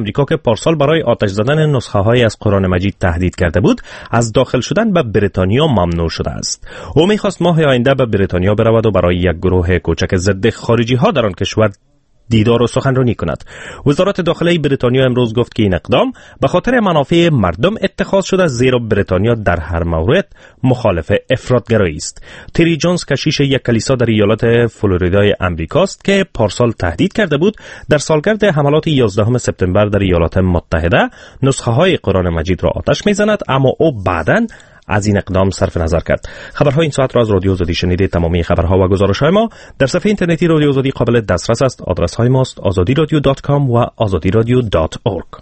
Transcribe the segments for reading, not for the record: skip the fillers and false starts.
آمریکا که پارسال برای آتش زدن نسخه‌های از قرآن مجید تهدید کرده بود، از داخل شدن به بریتانیا ممنوع شده است. او می‌خواست ماه آینده به بریتانیا برود و برای یک گروه کوچک ضد خارجی‌ها در آن کشور دیدار و سخنرانی کند. وزارت داخله بریتانیا امروز گفت که این اقدام به خاطر منافع مردم اتخاذ شده، زیرا بریتانیا در هر مورد مخالف افراطگرایی است. تری جونز، کشیش یک کلیسا در ایالت فلوریدای امریکاست که پارسال تهدید کرده بود در سالگرد حملات 11 سپتامبر در ایالات متحده نسخه‌های قرآن مجید را آتش می‌زند، اما او بعداً از این اقدام صرف نظر کرد. خبرهای این ساعت را از رادیو آزادی شنیدید. تمامی خبرها و گزارش‌های ما در صفحه اینترنتی رادیو آزادی قابل دسترس است. آدرس‌های ماست azadiradio.com و azadiradio.org.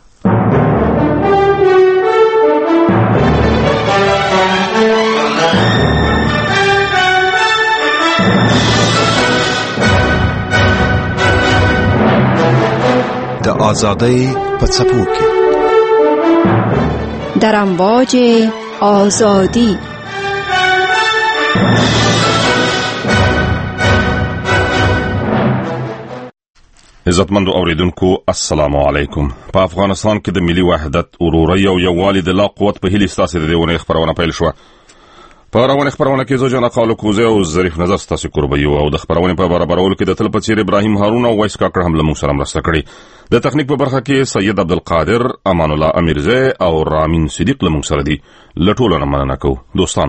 د آزادی په څپو کې در امواج آزادی. عزتمندو اوریدونکو، السلام علیکم. په افغانستان کې د ملي وحدت، ورورۍ او یووالي د لا قوت په هیله ستاسو د دیونه خبرونه پیل شو. په روانه خبرونه کې زه جنا قالو کوزه او ظریف نظر ستاسو قربي او د خبرونه په برابرولو کې د تل په چیر ابراهیم هارون او وایس کاکړ هم له موږ سره مرسته کړې. د تخنیک په برخه کې سید عبدالقادر، امان الله امیرزی او رامین صدیق له موږ سره دي. لټولونه مننه کوو دوستانو.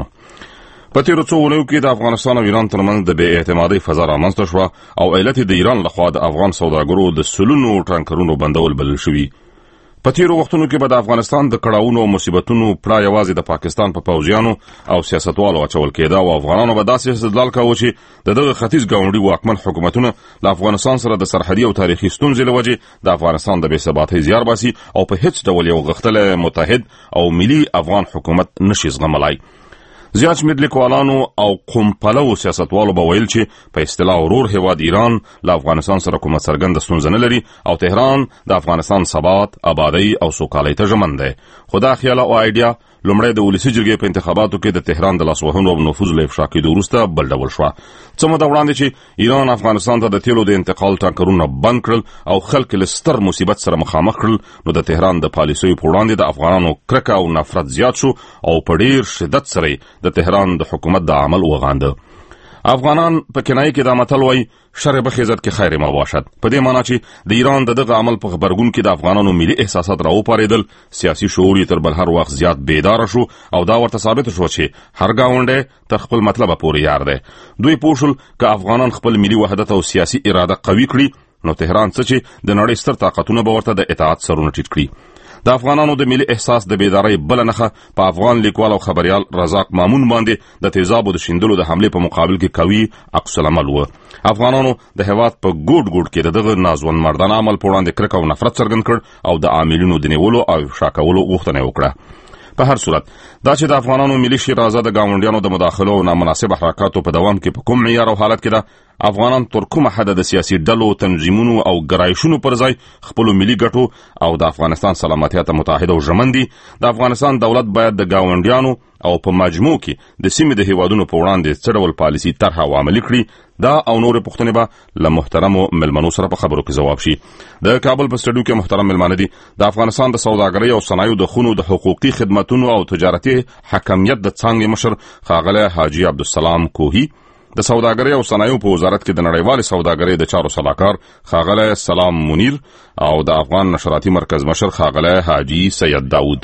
په تیرو څو ورځو کې د افغانستان او ایران ترمنځ د بې اعتمادۍ فضا رامنځته شوه او علت د ایران لخوا د افغان سوداګرو د سلونو ټانکرونو بندول بلل شوي. په تیرو وختونو کې به د افغانستان د کړاوونو او مصیبتونو پړه یوازې د پاکستان په پوځیانو او سیاستوالو اچول کېده او افغانانو به داسې استدلال کاوه چې دغه ختیځ ګاونډي واکمن حکومتونه له افغانستان سره د سرحدي او تاریخي ستونزې له وجې د افغانستان د بې ثباتۍ زیار باسي او په هیڅ ډول یو غښتلی متحد او ملي افغان حکومت نشي زغملای. زیات شمېر لیکوالانو او قوم پلوو سیاستوالو به ویل چې په اصطلاح ورور هیواد ایران له افغانستان سره کومه څرګنده ستونزه نه لري او تهران د افغانستان ثبات، آبادۍ او سوکالۍ ته ژمن دی. خو دا خیال او ایډیا لومړی د ولسي جرګې په انتخاباتو کې د تهران د لاسوهنو او نفوذ له افشا کېدو وروسته بل ډول شوه. څه موده وړاندې چې ایران افغانستان ته د تیلو د انتقال ټانکرونه بند کړل او خلک له ستر مصیبت سره مخامخ کړل، نو د تهران د پالیسیو په وړاندې د افغانانو کرکه او نفرت زیات شو او په ډیر شدت سره د تهران د حکومت د عمل وغانده. افغانان په کنایه کې دا متل وایي شر بخیزت کې خیر ما باشد، په دې معنی چې د ایران دغه عمل په خبرګون کې د افغانانو ملي احساسات راوپارېدل، سیاسي شعور یې تر بل هر وخت زیات بیدار شو او دا ورته ثابت شو چې هر گاونډی تر خپل مطلب پورې یار دی. دوی پوه شول که افغانان خپل ملي وحدت او سیاسي اراده قوي کړي، نو تهران څه چې د نړۍ ستر طاقتونه به ورته د اطاعت سرونه ټیټ کړي. د افغانانو د ملي احساس د بیدارۍ بل نښه په افغان لیکوال او خبريال رزاق مامون باندې د تیزابو د شیندلو د حمله په مقابل کې قوي عکس العمل و. افغانانو د هیواد په ګوټ ګوټ کې دغه نازون مردانه عمل په وړاندې کرکه او نفرت څرګند کړ او د عاملینو د نیولو او شاکولو غوښتنه وکړه. په هر صورت دا چې د افغانانو ملي شیرازه د گاونډیانو د مداخله او نامناسب حرکاتو په دوام کې په کوم معیار او حالت کې ده، افغانان تر کومه حد د سیاسي ډلو، تنظیمونو او ګرایشونو پر ځای خپل ملي ګټو او د افغانستان سلامتیا ته متحد او ژمن دي. د افغانستان دولت باید د گاونډیانو او په مجموع کې د سیمې د هیوادونو په وړاندې څه ډول پالیسي طرحه او عملي کړي. دا او نور پوښتنې به له محترمو ملمنو سره په خبرو کې ځواب شي. د کابل په سټډیو کې محترم ملمانه دي د افغانستان د سوداګرۍ او صنایعو د خونو د حقوقي خدماتو او تجارتي حکمیت د څانګې مشر ښاغلی حاجي عبدالسلام کوهی، د سوداګرۍ او صنایعو په وزارت کې د نړیوالې سوداګرۍ د چارو سلاکار ښاغلی سلام منیر او د افغان نشراتي مرکز مشر ښاغلی حاجي سید داود.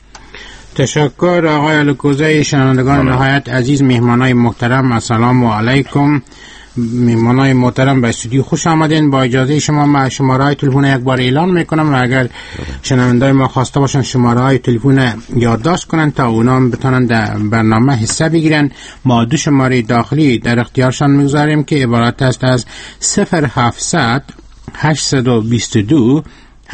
تشکر آقای الکوزی. شنوندگان نهایت عزیز، مهمانای محترم، السلام علیکم. مهمانای محترم به استودیو خوش آمدین. با اجازه شما من شماره‌های تلفن یک بار اعلان میکنم و اگر شنوندای ما خواسته باشن شماره‌های تلفن یادداشت کنن تا اونا بتونن در برنامه حصه بگیرن. ما دو شماره داخلی در اختیارشان میگذاریم که عبارت است از 0700 822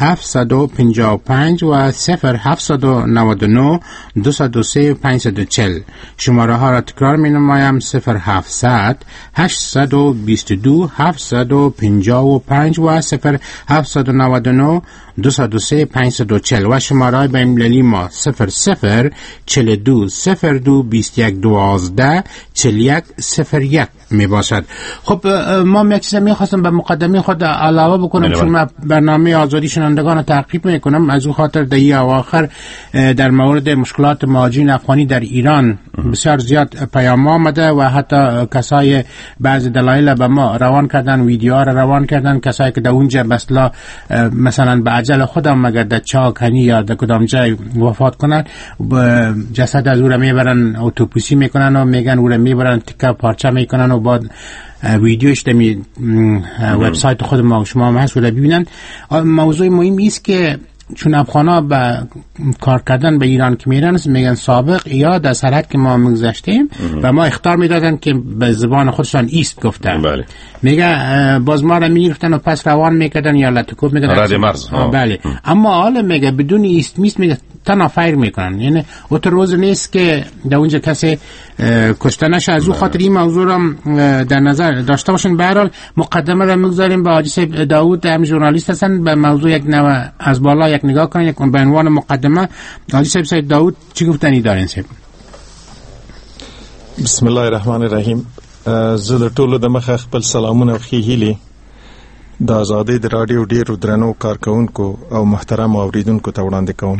755 و 0799 203 540. شماره ها را تکرار می نمایم: 0700 822 755 و 0799 203 540 و شماره های بین المللی ما 00 42 02 21 12 41 01. میباشد. خب ما یک چیز میخواستم به مقدمه خود علاوه بکنم، چون من برنامه آزادی شنوندگان رو تعقیب میکنم، از اون خاطر در این اواخر در مورد مشکلات مهاجرین افغانی در ایران بسیار زیاد پیام آمده و حتی کسای بعض دلایل به ما روان کردن، ویدیوها رو روان کردن، کسایی که در اونجا بسلا مثلا به اجل خودم مگر در چاکنی یا در کدام جای وفات کنن، جسد از او رو میبرن اتوپسی میکنن و میگن او رو میبرن تکه پارچه میکنن و بعد ویدیوش در وبسایت خود ما شما هم هست و ببینن. موضوع مهم است که چون افغانا به کار کردن به ایران که میرن میگن سابق یا در سرحد که ما میگذشتیم و ما اخطار میدادن که به زبان خودشان ایست گفتن. بله. میگه باز ما را میگرفتن و پس روان میکردن یا لطکوب میکردن رد مرز. بله. اما حالا میگه بدون ایست میست میگه تنها فایر میکنن، یعنی اوتر روز نیست که در اونجا کسی کشته نشه. از اون خاطر این موضوع را در نظر داشته باشین. به هر حال مقدمه را میگذاریم به حاجی صاحب داوود، هم ژورنالیست هستن، به موضوع یک نوع از بالا یک نگاه کنین به عنوان مقدمه. حاجی صاحب داوود چی گفتنی دارین صاحب؟ بسم الله الرحمن الرحیم. زه د ټولو د مخه خپل سلامونه او ښې هیلې د آزادۍ د راډیو ډېرو درنو کارکوونکو او محترمو اوریدونکو ته وړاندې کوم.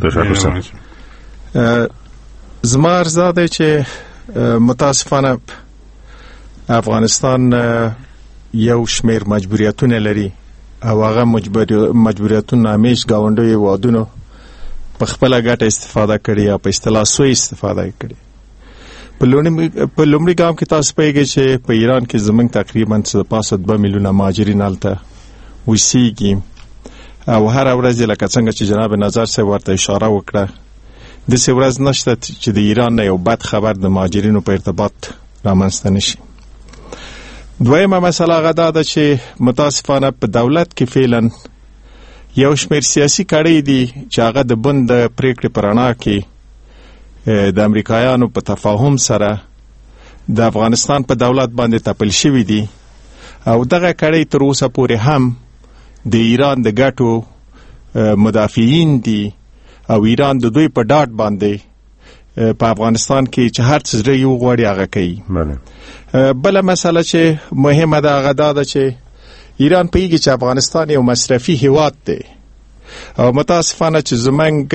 زما عرض دا دی چې متاسفانه افغانستان یو شمیر مجبوریتونه لري او هغه مجبوریتونه همیش ګاونډیو هیوادونو په خپله ګټه استفاده کړي یا په اصطلاح سوء استفاده کړي. په لومړي ګام کې تاسو پوهیږئ چې په ایران کې زموږ تقریبا څه د پاسه 2 میلیونه مهاجرین هلته اوسیږي او هره ورځ لکه څنګه چې جناب نظر صاحب ورته اشاره وکړه داسې ورځ نشته چې د ایران نه یو بد خبر د مهاجرینو په ارتباط رامنځته نشي. دویمه مسله هغه دا ده چې متاسفانه په دولت کې فعلا یو شمیر سیاسي کړۍ دي چې هغه د بن د پریکړې په رڼا کې د امریکایانو په تفاهم سره د افغانستان په دولت باندې تپل شوي دي او دغه کړۍ تر اوسه پورې هم د ایران د ګټو مدافعین دي او ایران د دوی په ډاډ باندې په افغانستان کې چې هر څه زړه یې وغواړي هغه کوي. بله مسله چې مهمه ده هغه دا ده چې ایران پوهیږي چې افغانستان یو مصرفي هیواد دی او متاسفانه چې زموږ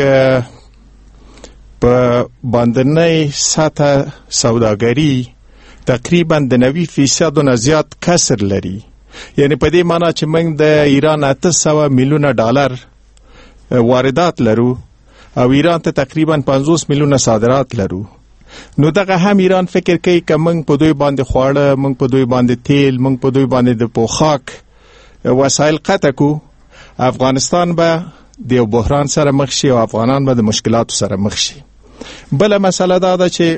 په باندنۍ سطح سوداګري تقریبا د 90% نه زیات کسر لري. یعنی په دې معنی چې موږ د ایران 800 میلیونه ډالر واردات لرو او ایران ته تقریبا 50 میلیونه صادرات لرو. نو دغه هم ایران فکر کوي که موږ په دوی باندې خواړه، موږ په دوی باندې تیل، موږ په دوی باندې د پوښاک وسایل قطع کو، افغانستان به د یو بحران سره مخ شي او افغانان به د مشکلاتو سره مخ شي. بله مسله دا ده چې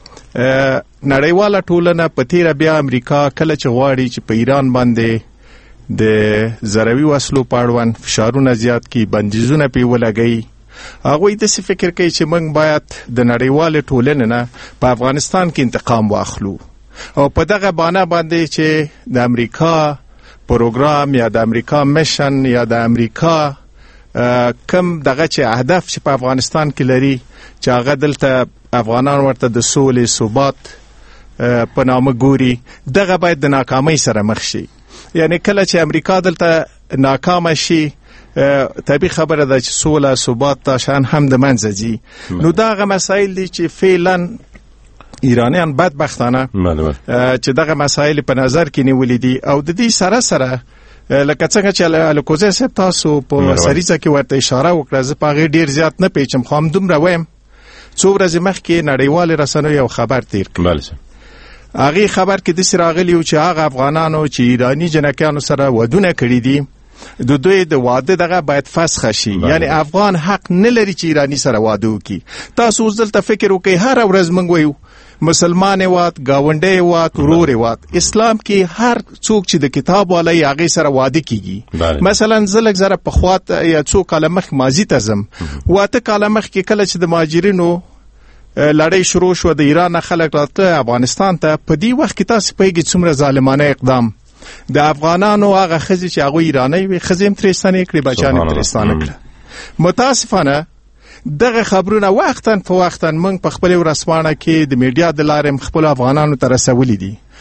نړیواله ټولنه په تیره بیا امریکا کله چې غواړي چې په ایران باندې د ضروي وسلو په اړوند فشارونه زیات کړي، بندیزونه پرې ولګوي، هغوی داسې فکر کوي چې موږ باید د نړیوالې ټولنې نه په افغانستان کې انتقام واخلو او په دغه بانه باندې چې د امریکا پروګرام یا د امریکا میشن یا د امریکا کم دغه چې هدف چې په افغانستان کې لري چې هغه دلته افغانان ورته د سولې ثبات په نامه ګوري، دغه باید د ناکامۍ سره مخ شي. یعنی کله چې امریکا دلته ناکامه شي طبیعي خبره ده چې سوله ثبات تا شان هم د منځه ځي. نو دغه مسایل دي چې فعلا ایرانیان بدبختانه چې دغه مسایل په نظر کې نیولې دي او د دې سره سره لکه څنګه چې الکوزی صاحب تاسو په سریزه کې ورته اشاره وکړه، زه په هغې ډېر زیات نه پیچم خو همدومره وایم څو ورځې مخکې نړیوالې رسنیو یو خبر تیر کړ. هغې خبر کې داسې راغلي و چې هغه افغانانو چې ایراني جنکیانو سره ودونه کړي دي د دوی د واده دغه باید فسخه شي. یعنی افغان حق نه لري چې ایرانی سره واده وکړي. تاسو اوس دلته فکر وکړئ، هره ورځ موږ وایو مسلمان هیواد، ګاونډی هیواد، ورور هیواد. اسلام کې هر څوک چې د کتاب والی هغې سره واده کیږي. مثلا زه لږ زره پخوا یا څو کاله مخکې ماضي ته ځم، 8 کاله مخکې کله چې د مهاجرینو لړۍ شروع شوه د ایران نه خلک راته افغانستان ته، په دې وخت کې تاسو پوهېږئ څومره ظالمانه اقدام د افغانانو هغه ښځې چې هغوی ایرانی وې ښځې هم ترې ستنې کړې، بچیان هم ترې ستانه کړه. متاسفانه دغه خبرونه وختاً په وختاً موږ په خپلې ورځپاڼه کې د میډیا د لارې خپلو افغانانو ته رسولي دي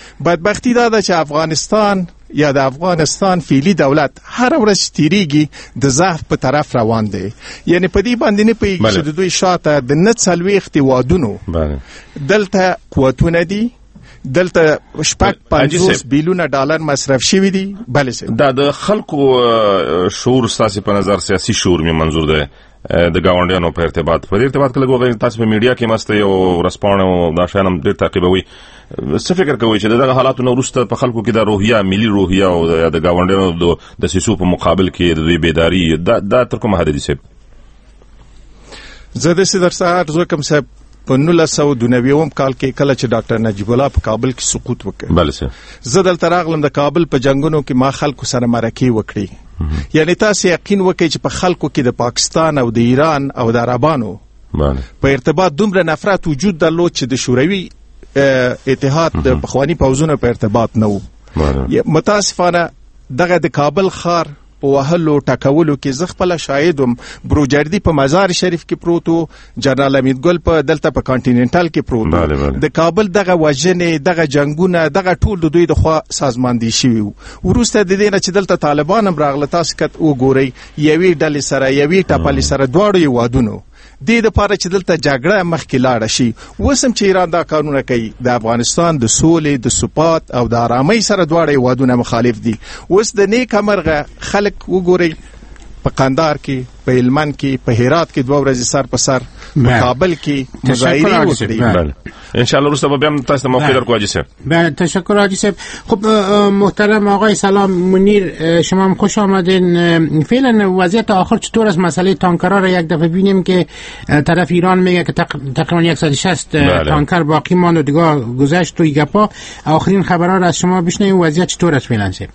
بدبختی دا ده چې افغانستان یا د افغانستان فعلی دولت هر ورځ تیریږي د ضعف په طرف روان دی. یعنی په دې باندې نه پوهېږي چې د دوی شاته د 49 وادونو دلته قوتونه دي، دلته 50 بیلیون ډالر مصرف شوي دي. بله صاحب، دا د خلکو شعور ستاسې په نظر سیاسي شعور می منظور دی د ګاونډیانو په ارتباط کې لګوي؟ تاسو په میډیا کې مسته یو رسپانه او دا شان هم ډېر تعقیبوي. څه فکر کوي چې دغه حالاتو نه وروسته په خلکو کې د روحیه، ملي روحیه او د ګاونډیانو د سیسو په مقابل کې د دوی بیداری دا تر کومه حد دي صاحب؟ زه داسې درڅخه عرض وکړم صاحب، په 1992 کال کې کله چې ډاکټر نجیب الله په کابل کې سقوط وکړ، بله صاحب، زه دلته راغلم. د کابل په جنگونو کې ما خلکو سره مرکې وکړي. یعنی تاسو یقین وکړئ چې په خلکو کې د پاکستان او د ایران او د عربانو په ارتباط دومره نفرت وجود درلود چې د شوروي اتحاد د پخوانی پوځونو په ارتباط نه و. متاسفانه دغه د کابل ښار په وهلو ټکولو کې زه خپله شاهدم. بروجردي په مزار شریف کې پروت و، جنرال امیدګل په دلته په کانټیننټل کې پروت و. د کابل دغه وژنې، دغه جنګونه، دغه ټول د دوی د خوا سازماندهي شوي وو. وروسته د دې نه چې دلته طالبان هم راغله، تاسو کت وګورئ، یوې ډلې سره، یوې ټپلې سره، دواړو هېوادونو دې دپاره چې دلته جګړه مخکې لاړه شي. اوس هم چې ایران دا کارونه کوي، د افغانستان د سولې، د ثبات او د آرامۍ سره دواړه هېوادونه مخالف دي. اوس د نیک امرغه خلک وګورئ، په قندهار کې، په هلمند کې، په هرات کې 2 ورځې سر په سر، په کابل کې مظاهرې وکړي. ان شاء الله روسته به هم تاسو ته موقع درکو حاجی صاحب. بله، تشکر حاجی صاحب. خب محترم آقای سلام منیر، شما هم خوش آمدین. فعلا وضعیت آخر چطور است؟ مسئله تانکرها را یک دفعه ببینیم که طرف ایران میگه که تقریبا 160 تانکر باقی ماند و دیگه گذشت توی گپا. آخرین خبرها را از شما بشنویم. وضعیت چطور است فعلا صاحب؟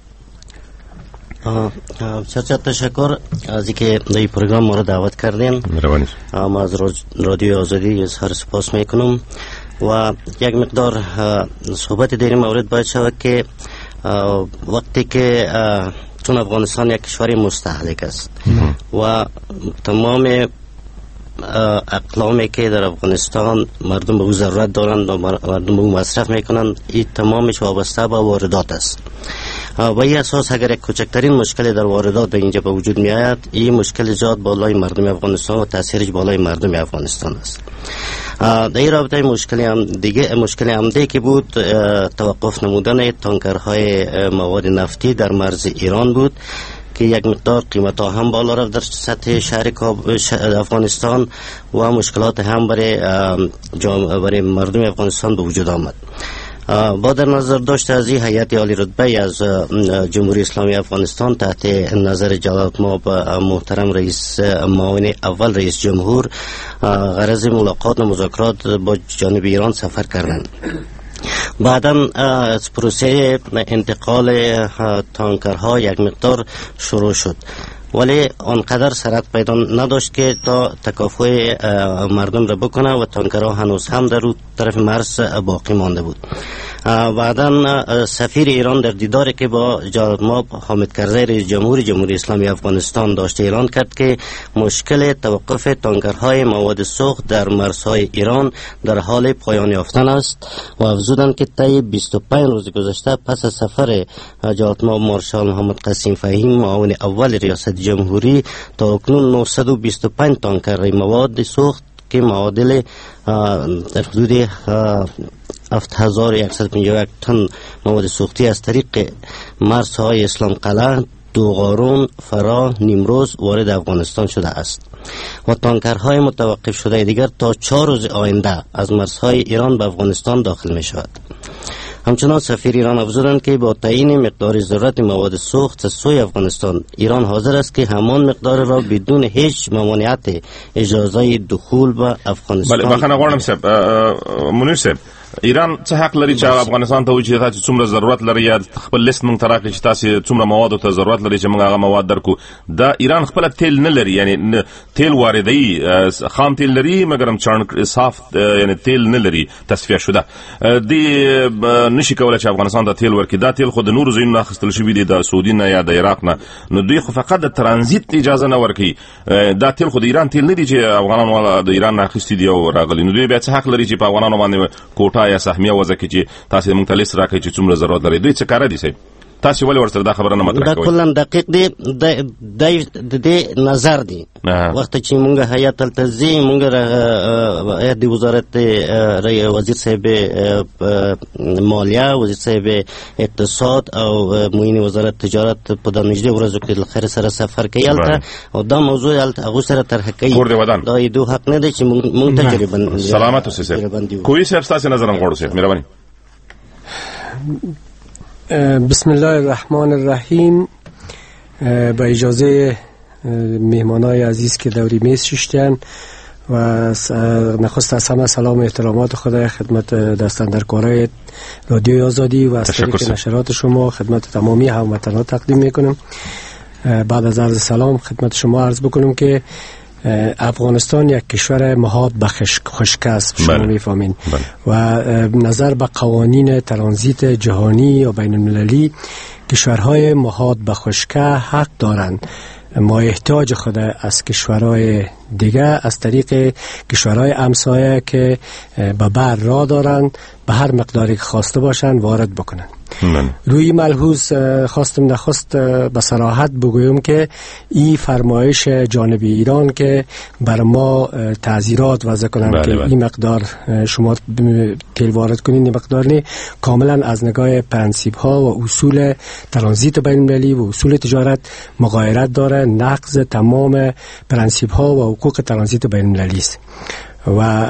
بسیار تشکر از اینکه در این پروگرام ما را دعوت کردین. ما از رادیو آزادی اظهار سپاس میکنم و یک مقدار صحبت در این مورد باید شود که وقتی که چون افغانستان یک کشور مستهلک است و تمام اقلامی که در افغانستان مردم به او ضرورت دارند و مردم به او مصرف میکنند، این تمامش وابسته به واردات است. و این اساس اگر یک کوچکترین مشکل در واردات به اینجا به وجود می آید، این مشکل زیاد بالای مردم افغانستان و تاثیرش بالای مردم افغانستان است. در این رابطه مشکل عمده که بود توقف نمودن تانکرهای مواد نفتی در مرز ایران بود که یک مقدار قیمت ها هم بالا رفت در سطح شهر افغانستان و مشکلات هم برای مردم افغانستان به وجود آمد. با در نظر داشته از این هیئت عالی رتبه از جمهوری اسلامی افغانستان تحت نظر جناب محترم رئیس معاون اول رئیس جمهور غرض ملاقات و مذاکرات با جانب ایران سفر کردند. بعدا از پروسه انتقال تانکرها یک مقدار شروع شد، ولی آنقدر سرعت پیدا نداشت که تا تکافؤ مردم را بکنه و تانکرها هنوز هم در طرف مرز باقی مانده بود. بعدا سفیر ایران در دیداری که با جناب حامد کرزی رئیس جمهوری اسلامی افغانستان داشته اعلان کرد که مشکل توقف تانکرهای مواد سوخت در مرزهای ایران در حال پایان یافتن است و افزودند که طی 25 روز گذشته پس از سفر جناب مارشال محمد قاسم فهیم معاون اول ریاست جمهوری تا اکنون 925 تانکر مواد سوخت که معادل در حدود 7151 تن مواد سوختی از طریق مرزهای اسلام قلعه، دوغارون، فرا، نیمروز وارد افغانستان شده است و تانکرهای متوقف شده دیگر تا 4 روز آینده از مرزهای ایران به افغانستان داخل می شود. همچنان سفیر ایران افزودند که با تعیین مقدار ضرورت مواد سوخت از سوی افغانستان، ایران حاضر است که همان مقدار را بدون هیچ ممانعت اجازه دخول به افغانستان. بله، بخنه غواړم صاحب منیر صاحب، ایران څه حق لري چې افغانستان ته وایي چې تاسو څومره ضرورت لري یا خپل لیست مونږ ته راکړي چې تاسو څومره مواد ته ضرورت لري چې مونږ هغه مواد درکو؟ دا ایران خپل تیل نه لري، یعنی تیل واردوي، خام تیل لري مګر هم چرن صاف یعنی تیل نه لري تصفیه شده. دی نشي کولای چې افغانستان ته تیل ورکړي. دا تیل خو د نورو ځایونو اخیستل شوی دی، د سعودي نه یا د عراق نه، نو دوی خو فقط د ترانزیت اجازه نه ورکړي. دا تیل خو د ایران تیل نه دی چې افغانانو د ایران نه اخیستي دی او راغلي، نو دوی بیا څه حق لري چې په افغانانو باندې کوټه طلا یا سهمیه وضع کې چې تاسو موږ ته لیست راکړئ چې څومره ضرورت لري دوی څه کار دي صاحب تاسو ولې ورسره دا خبره نه مطرح کوئ؟ دا کلا دقیق دی د دې نظر دی وخت چې مونږ هیئت التنظیم مونږ هیئت د وزارت وزیر صاحب مالیه وزیر صاحب اقتصاد او معین وزارت تجارت په د نږدې ورځو کې خیر سره سفر کوي البته او دا موضوع البته هغه سره طرح کوي دا یو حق نه دی چې مونږ تجربه سلامت اوسئ صاحب کوئی صاحب تاسو نظر هم غوړو صاحب مهرباني بسم الله الرحمن الرحیم. با اجازه مهمانای عزیز که دوری میز ششتن و نخست از همه سلام و احترامات خدا خدمت دستاندرکارای رادیوی آزادی و از طریق نشرات شما خدمت تمامی هموطنان تقدیم میکنم. بعد از عرض سلام خدمت شما عرض بکنم که افغانستان یک کشور محاط به خشک است شما میفهمین و نظر به قوانین ترانزیت جهانی یا بین المللی کشورهای محاط به خشک حق دارند. ما احتیاج خود از کشورهای دیگه از طریق کشورهای همسایه که به بر راه دارند به هر مقداری که خواسته باشند وارد بکنند. روی ملحوظ خواستم نخست به صراحت بگویم که این فرمایش جانب ایران که بر ما تعزیرات وضع کنند که این مقدار شما تیل وارد کنین این مقدار نه کاملا از نگاه پرنسیپ ها و اصول ترانزیت بین المللی و اصول تجارت مغایرت داره، نقض تمام پرنسیپ ها و حقوق ترانزیت بین المللی است و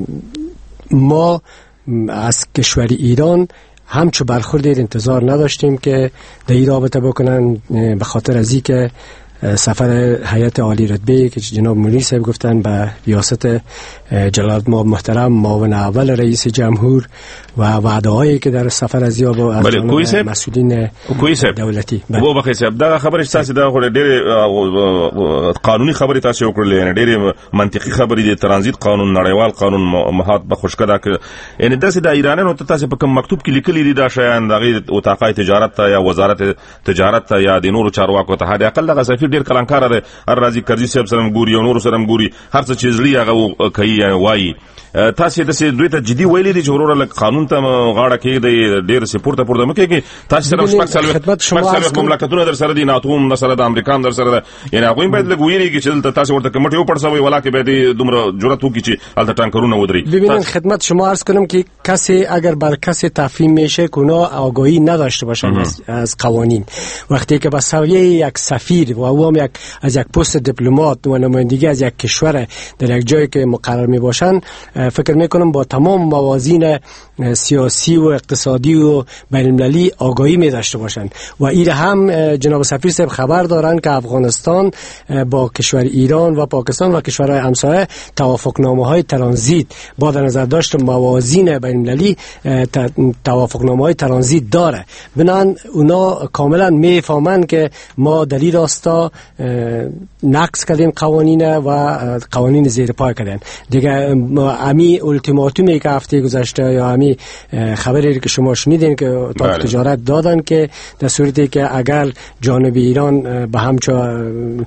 ما از کشور ایران همچو برخورد انتظار نداشتیم که در این رابطه بکنن به خاطر از این که سفر هیئت عالی رتبه که جناب منیر صاحب گفتن به ریاست جلالت محترم معاون اول رئیس جمهور و وعده هایی که در سفر از یا با مسئولین دولتی بو بخیر صاحب دا خبره تاسو دا خو ډېر قانوني خبره تاسو وکړلې ډېر منطقي خبره دي ترانزیت قانون نړیوال قانون محاط به خوشکه دا یعنی داسې د ایرانانو ته تاسو په کوم مکتوب کې لیکلي دي دا شیان دغه اتاقای تجارت ته یا وزارت تجارت ته یا د نورو چارواکو ته هدا اقل دغه سفیر ډېر کلنکار دی هر راځي کرزي صاحب سره ګوري او نور سره ګوري هر څه چې زلی هغه کوي وایي تاسو د دوی ته جدي ویلي دي چې ورور قانون ته غاړه کې دی ډېر سپورټ پورته مکه کې تاسو سره شپږ مملکتونه در سره دي ناتوم در سره د امریکا در سره یعنی هغه باید لګويري چې تاسو ورته کمیټه وپړسوي ولا کې به دومره جرأت وکړي چې البته ټانکرونه ودري. ببینید خدمت شما عرض کنم که کسی اگر بر کسی تفهیم میشه که اونا آگاهی نداشته باشن از قوانین وقتی که به سویه یک سفیر و او هم از یک پست دیپلمات و نمایندگی از یک کشور در یک جایی که مقرر می باشن فکر میکنم با تمام موازین سیاسی و اقتصادی و بین المللی آگاهی می داشته باشند و این هم جناب سفیر صاحب خبر دارند که افغانستان با کشور ایران و پاکستان و کشورهای همسایه توافقنامه های ترانزیت با در نظر داشت موازین بین المللی توافقنامه های ترانزیت داره بنان اونا کاملا میفهمند که ما در این راستا نقض کردیم قوانین و قوانین زیر پای کردن دیگه امی التیماتومی که هفته گذشته یا امی خبری که شما شنیدین که اتاق تجارت دادن که در صورتی که اگر جانب ایران به همچو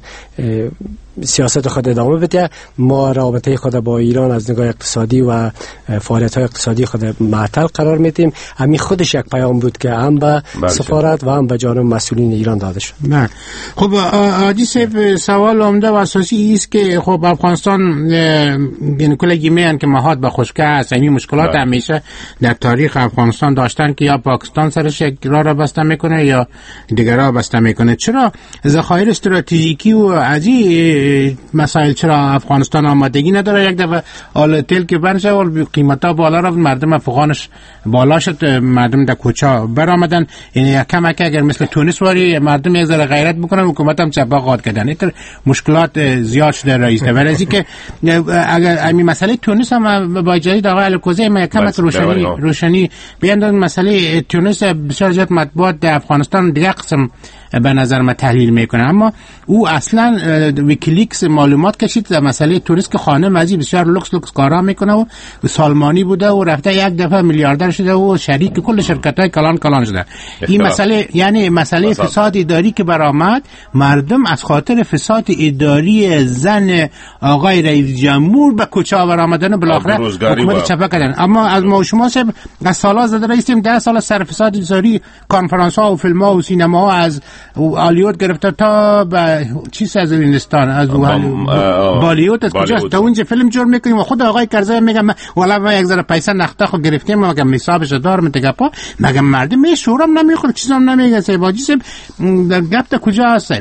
سیاست خود ادامه بده ما رابطه خود با ایران از نگاه اقتصادی و فعالیت های اقتصادی خود معطل قرار میدیم همین خودش یک پیام بود که هم به سفارت و هم به جانب مسئولین ایران داده شد. خب عادی صاحب سوال عمده و اساسی است که خب افغانستان یعنی کلی میگن که محاط به خشکی است این مشکلات همیشه در تاریخ افغانستان داشتن که یا پاکستان سرش یک راه را بسته میکنه یا دیگر راه بسته میکنه چرا ذخایر استراتژیکی و عزی مسائل چرا افغانستان آمادگی نداره یک دفعه آل تیل که بند شد و قیمتا بالا رفت مردم افغانش بالا شد مردم در کوچه برآمدن یعنی کم اگر مثل تونس واری مردم یک ذره غیرت بکنن حکومت هم چپاقات کردن این مشکلات زیاد شده رئیس ده ولی که اگر همین مسئله تونس هم با اجازه آقای الکوزی ما کم روشنی بیاندازن مسئله تونس بسیار زیاد مطبوعات در افغانستان دیگه قسم به نظر من تحلیل میکنه. اما او اصلا ویکیلیکس معلومات کشید در مسئله توریست که خانه مزی بسیار لوکس کارا میکنه و سالمانی بوده و رفته یک دفعه میلیاردر شده و شریک کل شرکت‌های کلان شده. این مسئله یعنی مسئله فساد اداری که برآمد، مردم از خاطر فساد اداری زن آقای رئیس جمهور به کوچه آمدن بالاخره حکومت چپه کردن. اما از ما شما از سالا زده رئیسیم 10 سال سر فساد اداری، کنفرانس ها و فیلم ها و سینما ها از هالیوود گرفته تا به چیز از هندوستان، از بالیوود از کجاست تا اونجا فیلم جور میکنیم و خود آقای کرزی میگه والا ما یک ذره پیسه نقطه خو گرفتیم مگه حسابش دارم تگپا مگه مردم میشورم نمیخوره چیزام نمیگه سه باجی سه گپ تا کجا هست؟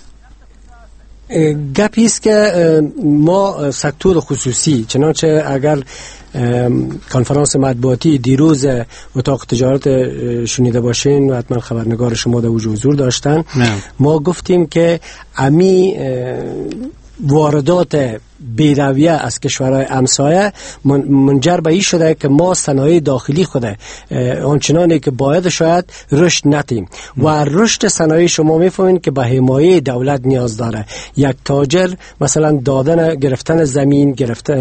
گپی است که ما سکتور خصوصی، چنانچه اگر کنفرانس مطبوعاتی دیروز اتاق تجارت شنیده باشین و حتما خبرنگار شما در حضور داشتن، ما گفتیم که امی واردات بی‌رویه از کشورهای همسایه منجر به این شده که ما صنایع داخلی خود آنچنانی که باید شاید رشد نتیم و رشد صنایع شما میفهمین که به حمایه دولت نیاز داره. یک تاجر مثلا گرفتن زمین،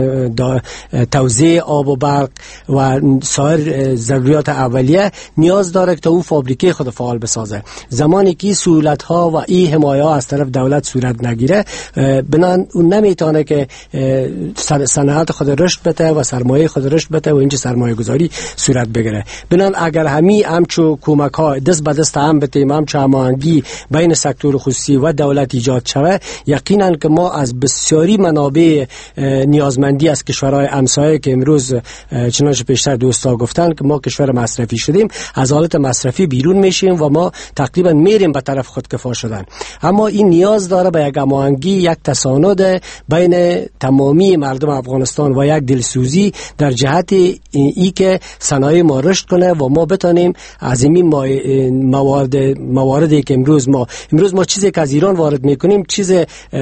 توزیع آب و برق و سایر ضروریات اولیه نیاز داره که تا او فابریکه خود فعال بسازه. زمانی که سهولت ها و این حمایه ها از طرف دولت صورت نگیره، بنان اون نمیتونه که صنعت خود رشد بده و سرمایه خود رشد بده و اینجا سرمایه گذاری صورت بگیره. بنان اگر همچو کمک ها دست به دست هم بتیم، همچو هماهنگی بین سکتور خصوصی و دولت ایجاد شوه، یقینا که ما از بسیاری منابع نیازمندی از کشورهای همسایه که امروز چنانچه پیشتر دوستا گفتن که ما کشور مصرفی شدیم، از حالت مصرفی بیرون میشیم و ما تقریبا میریم به طرف خودکفا شدن. اما این نیاز داره به یک هماهنگی، یک تساند بین تمامی مردم افغانستان و یک دلسوزی در جهت ای که صنایع ما رشد کنه و ما بتانیم از این مواردی که امروز ما چیزی که از ایران وارد میکنیم، چیز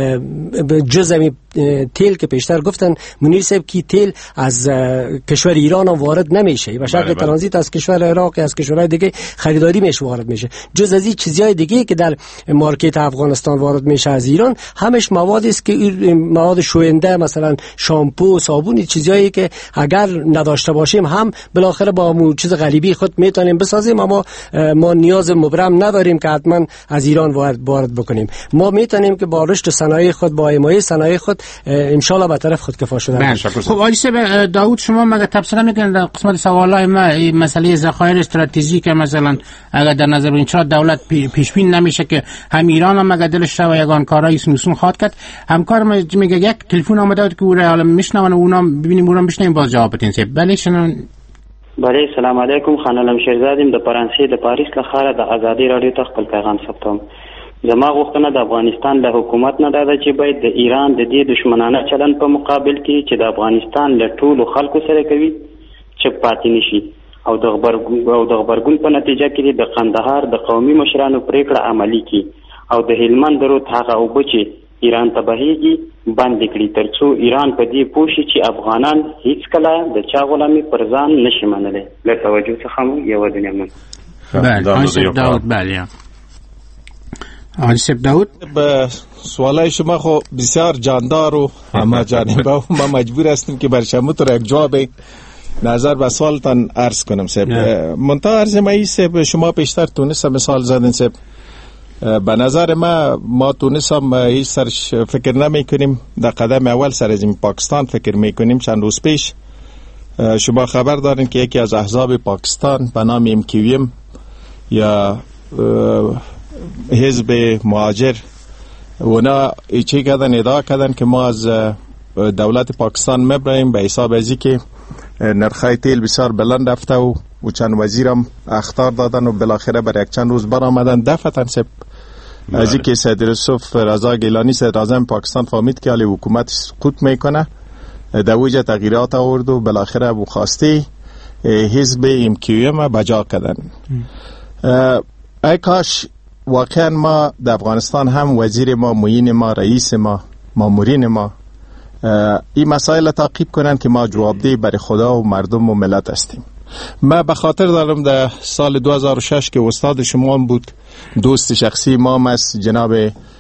جز تیل که پیشتر گفتن منیر صاحب کی تیل از کشور ایران هم وارد نمیشه و شکل ترانزیت از کشور عراق، از کشورهای دیگه خریداری میشه وارد میشه. جز از این چیزهای دیگه که در مارکت افغانستان وارد میشه از ایران، همش موادی است که مواد شوینده، مثلا شامپو، صابون، چیزایی که اگر نداشته باشیم هم بالاخره با چیز غریبی خود میتونیم بسازیم، اما ما نیاز مبرم نداریم که حتما از ایران وارد بکنیم. ما میتونیم که با رشد صنایع خود، با حمایت صنایع خود ان شاء الله به طرف خودکفا شدن. خب آقای داوود، شما مگه تبصره میکنید در قسمت سوالای ما این مسئله ذخایر استراتژیک مثلا اگر در نظر بگیریم چرا دولت پیش بین نمیشه که هم ایران هم مگه دلش و یگان کارهای سنوسون خواد کرد؟ همکار میگه یک تلفن اومده بود که او را میشنون و اونا ببینیم اونم بشنیم باز جواب بدین. بله شنون. بله سلام علیکم، خانم شیرزادیم د فرانسې د پاریس لخوا د ازادي رادیو ته خپل پیغام ثبتوم. زما غوښتنه د افغانستان له حکومت نه ده چې باید د ایران د دې دشمنانه چلن په مقابل کې چې د افغانستان له ټولو خلکو سره کوي چپ پاتې نشي او د غبرګون په نتیجه کې د قندهار د قومي مشرانو پریکړه عملی کړي او د هلمند رود هغه اوبه چې ایران ته بهیږي بند کړي ترڅو ایران په دې پوه شي چې افغانان هیڅ کله د چا غلامي پر ځان نشي منلی. له توجه څخه مو یو دنیا من. بله داود. بله آنسیب داود، به سوالای شما خو بسیار جاندار و همه جانبه و ما مجبور هستیم که بر شما تو یک جواب نظر به سوالتان عرض کنم. منتها عرض ما ایست شما پیشتر تونس مثال زدن سب. به نظر ما تونس هم هیچ سرش فکر نمی کنیم، در قدم اول سر از این پاکستان فکر می کنیم. چند روز پیش شما خبر دارین که یکی از احزاب پاکستان به نام MQM یا حزب مهاجر اونا چی کردن، ادعا کردن که ما از دولت پاکستان میبریم به حساب ازی که نرخای تیل بسیار بلند رفته و چند وزیرم اخطار دادن و بالاخره بر یک چند روز برآمدن دفعتاً سب ازی که سید یوسف رضا گیلانی سید اعظم پاکستان فهمید که حالی حکومت سقوط میکنه، در وجه تغییرات آورد و بالاخره ابو خواستی حزب MQM بجا کردن. ای کاش واقعا ما در افغانستان هم وزیر ما، معین ما، رئیس ما، مامورین ما این مسائل تعقیب کنن که ما جوابدهی برای خدا و مردم و ملت هستیم. من به خاطر دارم در سال 2006 که استاد شما بود، دوست شخصی ما است جناب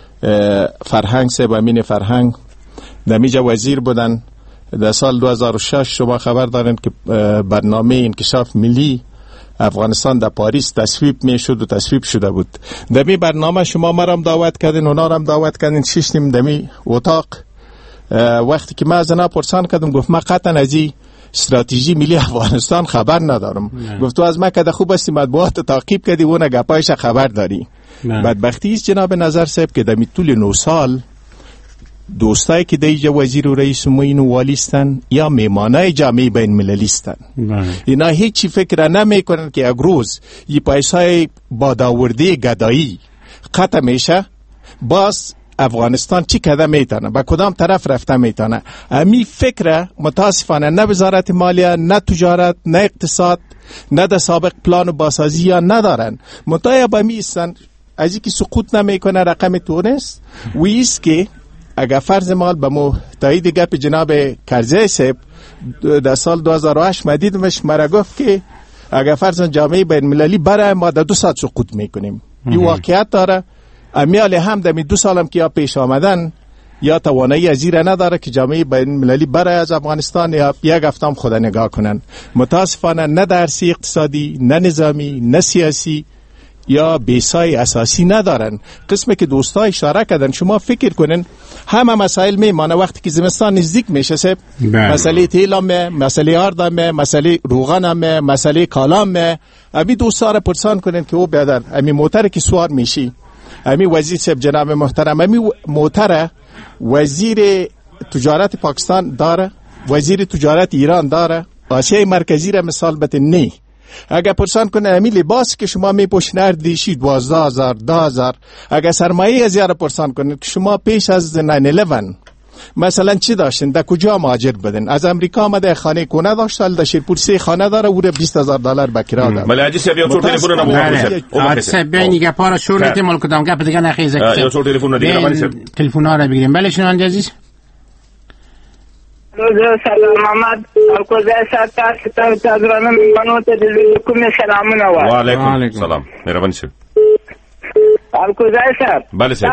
فرهنگ صاحب، امین فرهنگ، دمیجا وزیر بودن. در سال 2006 شما خبر دارین که برنامه انکشاف ملی افغانستان در پاریس تصویب میشد و تصویب شده بود. دمی برنامه شما مرام دعوت کردین، اونا رام دعوت کردین، شیشتیم دمی اتاق. وقتی که من از اینا پرسان کردم، گفت من قطعا از این استراتژی ملی افغانستان خبر ندارم. گفت تو از من که خوب استی مطبوعات تعقیب کردی و اون گپایش خبر داری. بدبختی است جناب نظر صاحب که دمی طول 9 سال دوستایی که دیجا وزیر و رئیس معین و والی استن یا میمانای جامعه بین المللی استن، اینا هیچی فکر نمیکنن که اگروز یه پیسای بادآورده گدایی قطع میشه، باز افغانستان چی کده میتونه، با کدام طرف رفته میتونه. امی فکر متاسفانه نه وزارت مالیه، نه تجارت، نه اقتصاد، نه در سابق پلان و بازسازی یا ندارن. متایب امی استن از اینکه سقوط نمیکنه رقم تونست و ایست که اگر فرض مال به تایید گپ جناب کرزی صاحب در سال 2008 مدیدمش مرا گفت که اگر فرض جامعه بین المللی برای ما در 2 ساعت سقوط میکنیم. این واقعیت داره. امیال هم در 2 سالم که یا پیش آمدن یا توانایی ازیره نداره که جامعه بین المللی برای از افغانستان یا یک هفتم خود نگاه کنن. متاسفانه نه درسی اقتصادی، نه نظامی، نه سیاسی یا بیسای اساسی ندارن. قسمی که دوستا اشاره کردن، شما فکر کنن همه مسائل میمانه وقتی که زمستان نزدیک میشه سب مسئله تیلامه، مسئله آردامه، مسئله روغنامه، مسئله کالامه. امی دوستا را پرسان کنن که او بیادر امی موتر که سوار میشی، امی وزیر صاحب جناب محترم، امی موتر وزیر تجارت پاکستان داره، وزیر تجارت ایران داره، آسیای مرکزی را مثال بده نه. اگر پرسان کنه امی لباس که شما میپوشین هر دیشی 12,000 10,000، اگر سرمایه از یاره پرسان کنه که شما پیش از 9/11 مثلا چی داشتین، در کجا مهاجر بدین؟ از امریکا آمده خانه کونه داشت، حال در شیرپور 3 خانه داره، او $20,000 به کرا داره. ولی اجی سبیا چور تلفن نمو بله سبینی گپارا شورت ملک دام گپ دیگه نخیزه یا چور تلفن دیگه مانی سب تلفن ها را بگیریم. بله شنونده عزیز. سلام محمد کوزه ساعت تازرانم منو ته دې کوم سلامونه و علیکم السلام مهرباني شه کوزه صاحب بله صاحب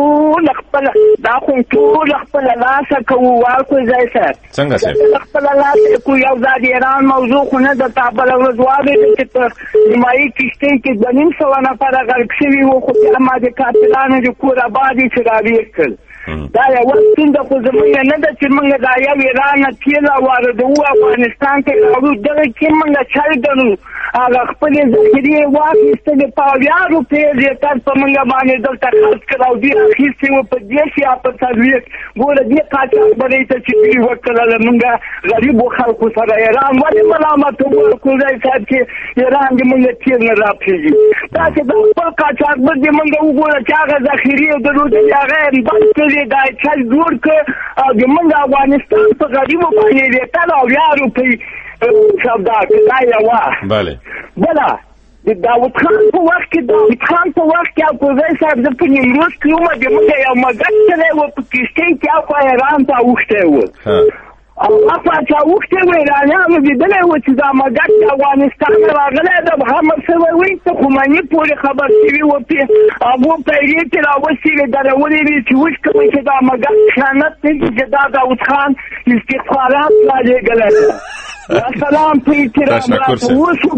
دا خو ټول خپل لاسه کوو کوزه صاحب څنګه صاحب خپل لاسه کو یو ځای ایران موضوع خو نه د تابل ورځوالي چې په نیمایي کشته کې د 900 نفر غرق شوي وو، خو ما د کاپلانو د کور آبادي چې راوېستل دا یو څنګه خو زموږ نه د چې موږ دا یو ایران تیل واردو افغانستان کې راوړو، دغه کې موږ چل ګنو هغه خپل ذخیرې واخیستلې په 1000 روپۍ زیاتر په موږ باندې دلته خرڅ کړو، دې اخیستې وو په 10 یا په 30 ګوره دې قاچاق باندې ته چې دوی وکړل موږ غریبو خلکو سره ایران ولې ملامت وکړو صاحب چې ایران دې موږ تیل نه راپېږي. دا چې د خپل قاچاق باندې موږ وګوره چې هغه ذخیرې درود هغه بند کړي دا چې جوړ کړ او د موږ افغانستان په غریبو باندې دې تل 1000 روپۍ سودا کوي وا بله بلا د داوود خان په وخت کې او کوزه صاحب د نیمروز کې د موږ یو مګر سره و په کشته کې او ایران ته وخته و او هغه چې وخته و ایرانیانو لیدلې و چې دا مګر افغانستان راغله د محمد سره وي ته خمیني پورې خبر شوی و په هغه پیری ته راوځي درولې چې وښ کوي چې دا مګر خیانت دی چې دا داوود خان استخبارات راځي سلام په احترام وشو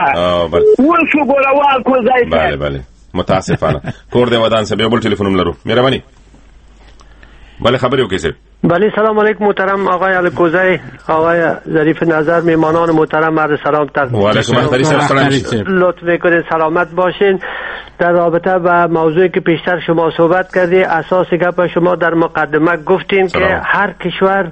ګوره واکو ځای بله بله متاسفانه کور دی ودان سه بل تلفنم لرو مهرباني بله خبری وکړئ سه. بله سلام علیکم محترم آقای الکوزی، آقای ظریف نظر، میهمانان محترم عرض سلام تقدیم. و علیکم السلام. لطف میکنید سلامت باشین. در رابطه با موضوعی که پیشتر شما صحبت کردی، اساس گپ شما در مقدمه گفتین که هر کشور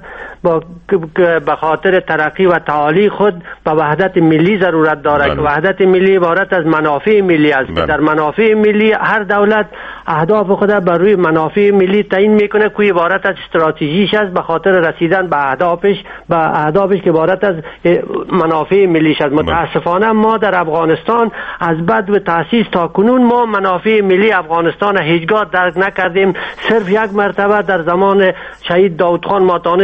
به خاطر ترقی و تعالی خود به وحدت ملی ضرورت دارد. وحدت ملی عبارت از منافع ملی است. در منافع ملی هر دولت اهداف خود بر روی منافع ملی تعیین میکنه که عبارت از استراتژیش است به خاطر رسیدن به اهدافش که عبارت از منافع ملیش است. متاسفانه ما در افغانستان از بعد و تأسیس تا کنون ما منافع ملی افغانستان هیچگاه درک نکردیم. صرف یک مرتبه در زمان شهید داود خان ما تانستیم که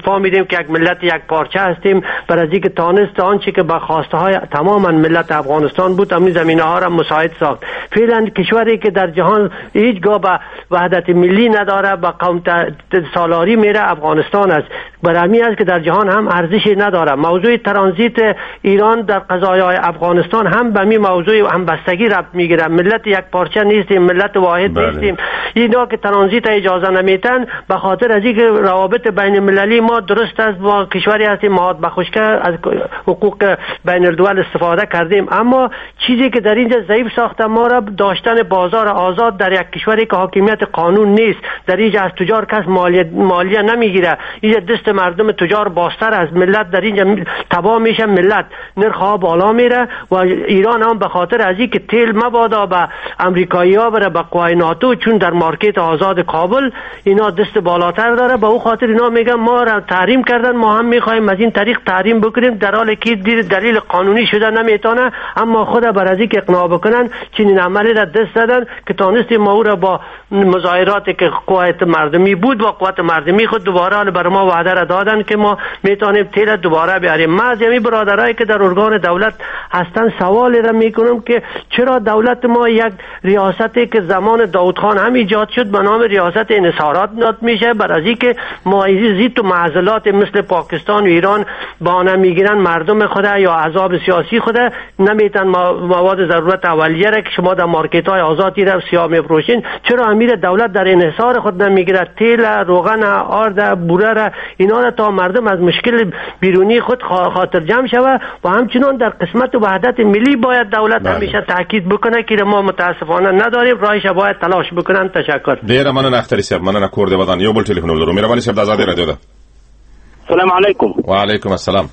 فهمیدیم که یک ملت یک پارچه هستیم، بر از اینکه تانست آنچه که به خواسته های تماما ملت افغانستان بود همین زمینه ها را مساعد ساخت. فعلا کشوری که در جهان هیچگاه به وحدت ملی نداره، به قوم سالاری میره افغانستان است. برای همین است که در جهان هم ارزشی نداره. موضوع ترانزیت ایران در قضایای افغانستان هم به همین موضوع همبستگی ربط میگیره. ملت یک پارچه نیستیم، ملت واحد نیستیم. اینا که ترانزیت اجازه نمیتن به خاطر از اینکه روابط بین المللی ما درست است، با کشوری هستیم مهاد بخشکه از حقوق بین الدول استفاده کردیم، اما چیزی که در اینجا ضعیف ساخته ما را داشتن بازار آزاد در یک کشوری که حاکمیت قانون نیست. در اینجا از تجار کس مالیه نمیگیره. اینجا دست مردم تجار باستر از ملت در اینجا تباه میشه، ملت نرخ بالا میره و ایران هم به خاطر از اینکه تیل مبادا به امریکایی‌ها بره به قوای ناتو، چون در مارکت آزاد کابل اینا دست بالاتر داره، به او خاطر اینا میگن ما را تحریم کردن، ما هم میخوایم از این طریق تحریم بکنیم، در حالی که دلیل قانونی شده نمیتونه، اما خود بر از اینکه اقناع بکنن چنین عملی را دست دادن که تانستیم ما او را با مظاهراتی که قوت مردمی بود و قوت مردمی خود دوباره بر ما وعده را دادن که ما میتونیم تیل دوباره بیاریم. ما از همین برادرایی که در ارگان دولت هستن سوالی را میکنم که چرا دولت ما یک ریاستی که زمان داود خان هم ایجاد شد به نام ریاست انحصارات نام میشه، بر از اینکه معایزی تو معضلات مثل پاکستان و ایران با نمیگیرن مردم خود یا احزاب سیاسی خود نمیتن مواد ضرورت اولیه را که شما در مارکت های آزادی را سیاه میفروشین، چرا امیر دولت در انحصار خود نمیگیره تیل، روغن، آرد، بوره را اینا را تا مردم از مشکل بیرونی خود خاطر جمع شود و همچنان در قسمت وحدت ملی باید دولت همیشه تاکید بکنه که ما متاسفانه نداریم، راهش باید تلاش بکنن. تشکر. ډیره مننه اختری صاحب، مننه کور دی ودان. یو بل ټلیفون ولرو. مهرباني صاحب د آزادۍ رادیو ده. السلام علیکم. وعلیکم السلام.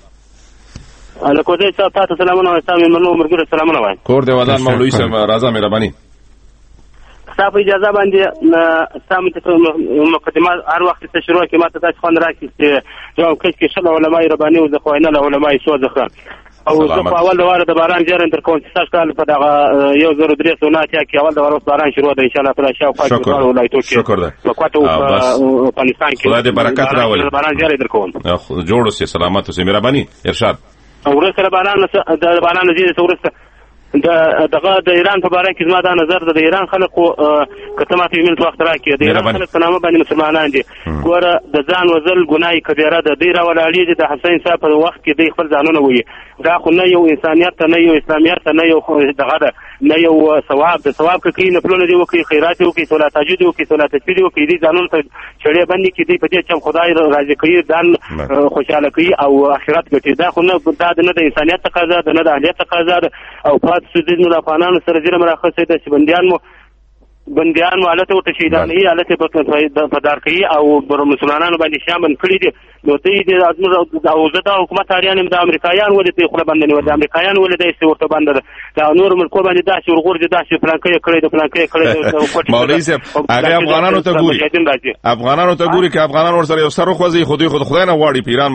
الکوزی صاحب تاسو سلامونه وایم، منو مرګره سلامونه وایم. کور دی ودان مولوی صاحب راځه مهرباني. صاحب اجازه باندې سم مقدمه هر وخت ته شروع کې ماته تاسو خوند راکړي چې جواب کې شل علماء رباني او ځخوینه علماء سوځخه او زه په اول واره د باران جره تر کوم چې تاسو کال په دغه 1309 کې اول د واره باران شروع ده ان شاء الله تعالی شاوخوا کې ولایتو کې شکر ده په کوټه او افغانستان کې خدای دې برکت راولي. باران جره در کوم جوړ اوسې سلامت اوسې مهرباني ارشاد. ورسره باران زیات ورسره دغه د ایران په باره کې زما دا نظر ده، د ایران خلکو کته ماته یې منځ وخت راکړي د ایران خلک په نامه باندې مسلمانان دي، ګوره د ځان وزل ګناه کبیره ده. دی راولاړي دي د حسین صاحب په وخت کې دی خپل ځانونه وایي، دا خو نه یو انسانیت ته، نه یو اسلامیت ته، نه یو دغه ده، نه یو ثواب د ثواب کوي نفلونه دی وکړي، خیرات وکړي، صلات تهجد وکړي، صلات تسبیح وکړي، دي ځانونه ته چړې باندې کې دی په دې چې خدای راضي کوي، ځان خوشاله کوي او آخرت ګټي. دا خو نه د انسانیت تقاضا ده، نه د اهلیت تقاضا ده. او پات سودینو د افغانانو سره زیره مراخصه ده چې بندیان مو حالت او تشهیدانه حالت په دار کوي او بر مسلمانانو باندې شامل کړی دي. نو دوی د او زده حکومت اړین د امریکایان ولې ته خپل باندې ول د امریکایان ولې د استورته باندې دا نور ملکو باندې داسې ورغور دي، داسې پلانکې کړی د پلانکې کړی. مولوی صاحب هغه افغانانو ته ګوري که افغانان ورسره یو سر خوځي خدای نه واړي پیران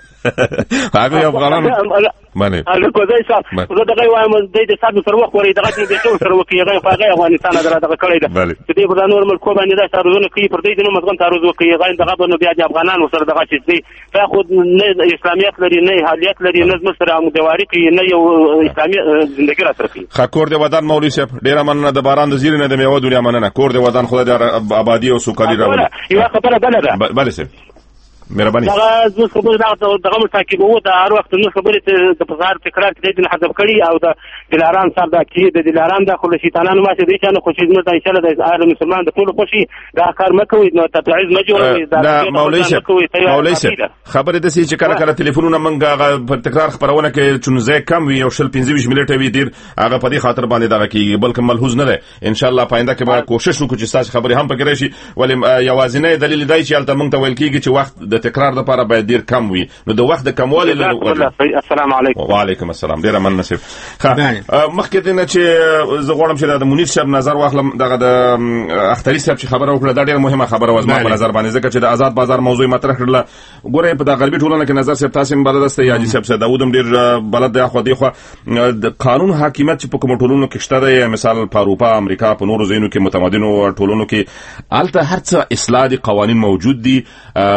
هغه افغانانو باندې الکوزی صاحب زه دغه وایم د صاحب سره وخت ورې دغه چې سره وکي هغه افغانستان دغه کړی ده چې دې په نور ملکو باندې دا سرونه کوي پر دې د مزغن تعرض وکي دغه باندې بیا د افغانانو سره دغه چې دی تاخذ نه اسلامیت لري، نه اهلیت لري، نه مسره مدواري کوي، نه یو اسلامي ژوندۍ راځي. خکور دی ودان مولوی صاحب ډیر مننه د باران د زیرینه د میوه دنیا مننه. کور دی ودان خدای د آبادی او سوکالي راوړي. یو خبره بل ده بله صاحب مهرباني. دغه زه خبره دغه متاکد وو د هر وخت نو خبره د بازار تکرار کې د حذف کړي او د دلارام صاحب د کې د دلارام د خل شیطانانو ما چې دي چې نو خوشی زموږ ان شاء الله د اهل مسلمان د ټول خوشي دا کار مکوي نو تبعیض ما جوړوي. دا مولوی صاحب خبره د سې چې کله کله ټلیفونونه منګه په تکرار خبرونه کې چونځه کم وي او شل 15 منټه وي ډیر هغه په دې خاطر باندې دا کې بلکې ملحوظ نه ده. ان شاء الله پاینده کې به کوشش وکړو چې تاسو خبرې هم پکې راشي، ولې یوازینی دلیل دی چې البته موږ ته ویل کیږي چې وخت د تکرار لپاره باید ډیر کم وي، نو د وخت د کموالي له السلام علیکم. وعلیکم السلام. ډیر مننه صاحب. مخکې دې نه چې زه غواړم چې د منیر صاحب نظر واخلم دغه د اختری صاحب چې خبره وکړه دا ډیره مهمه خبره و زما په نظر باندې، ځکه چې د آزاد بازار موضوع مطرح کړل. ګوره په د غربي ټولنه کې نظر صاحب تاسو بلد است یا جی صاحب داودم ډیر بلد دی خو دی خو د قانون حاکمیت چې په کوم ټولنو کې شته دی، مثال په اروپا، امریکا، په نورو ځایونو کې متمدنو ټولنو کې الته هرڅه اصلاح دي، قوانين موجود دي، که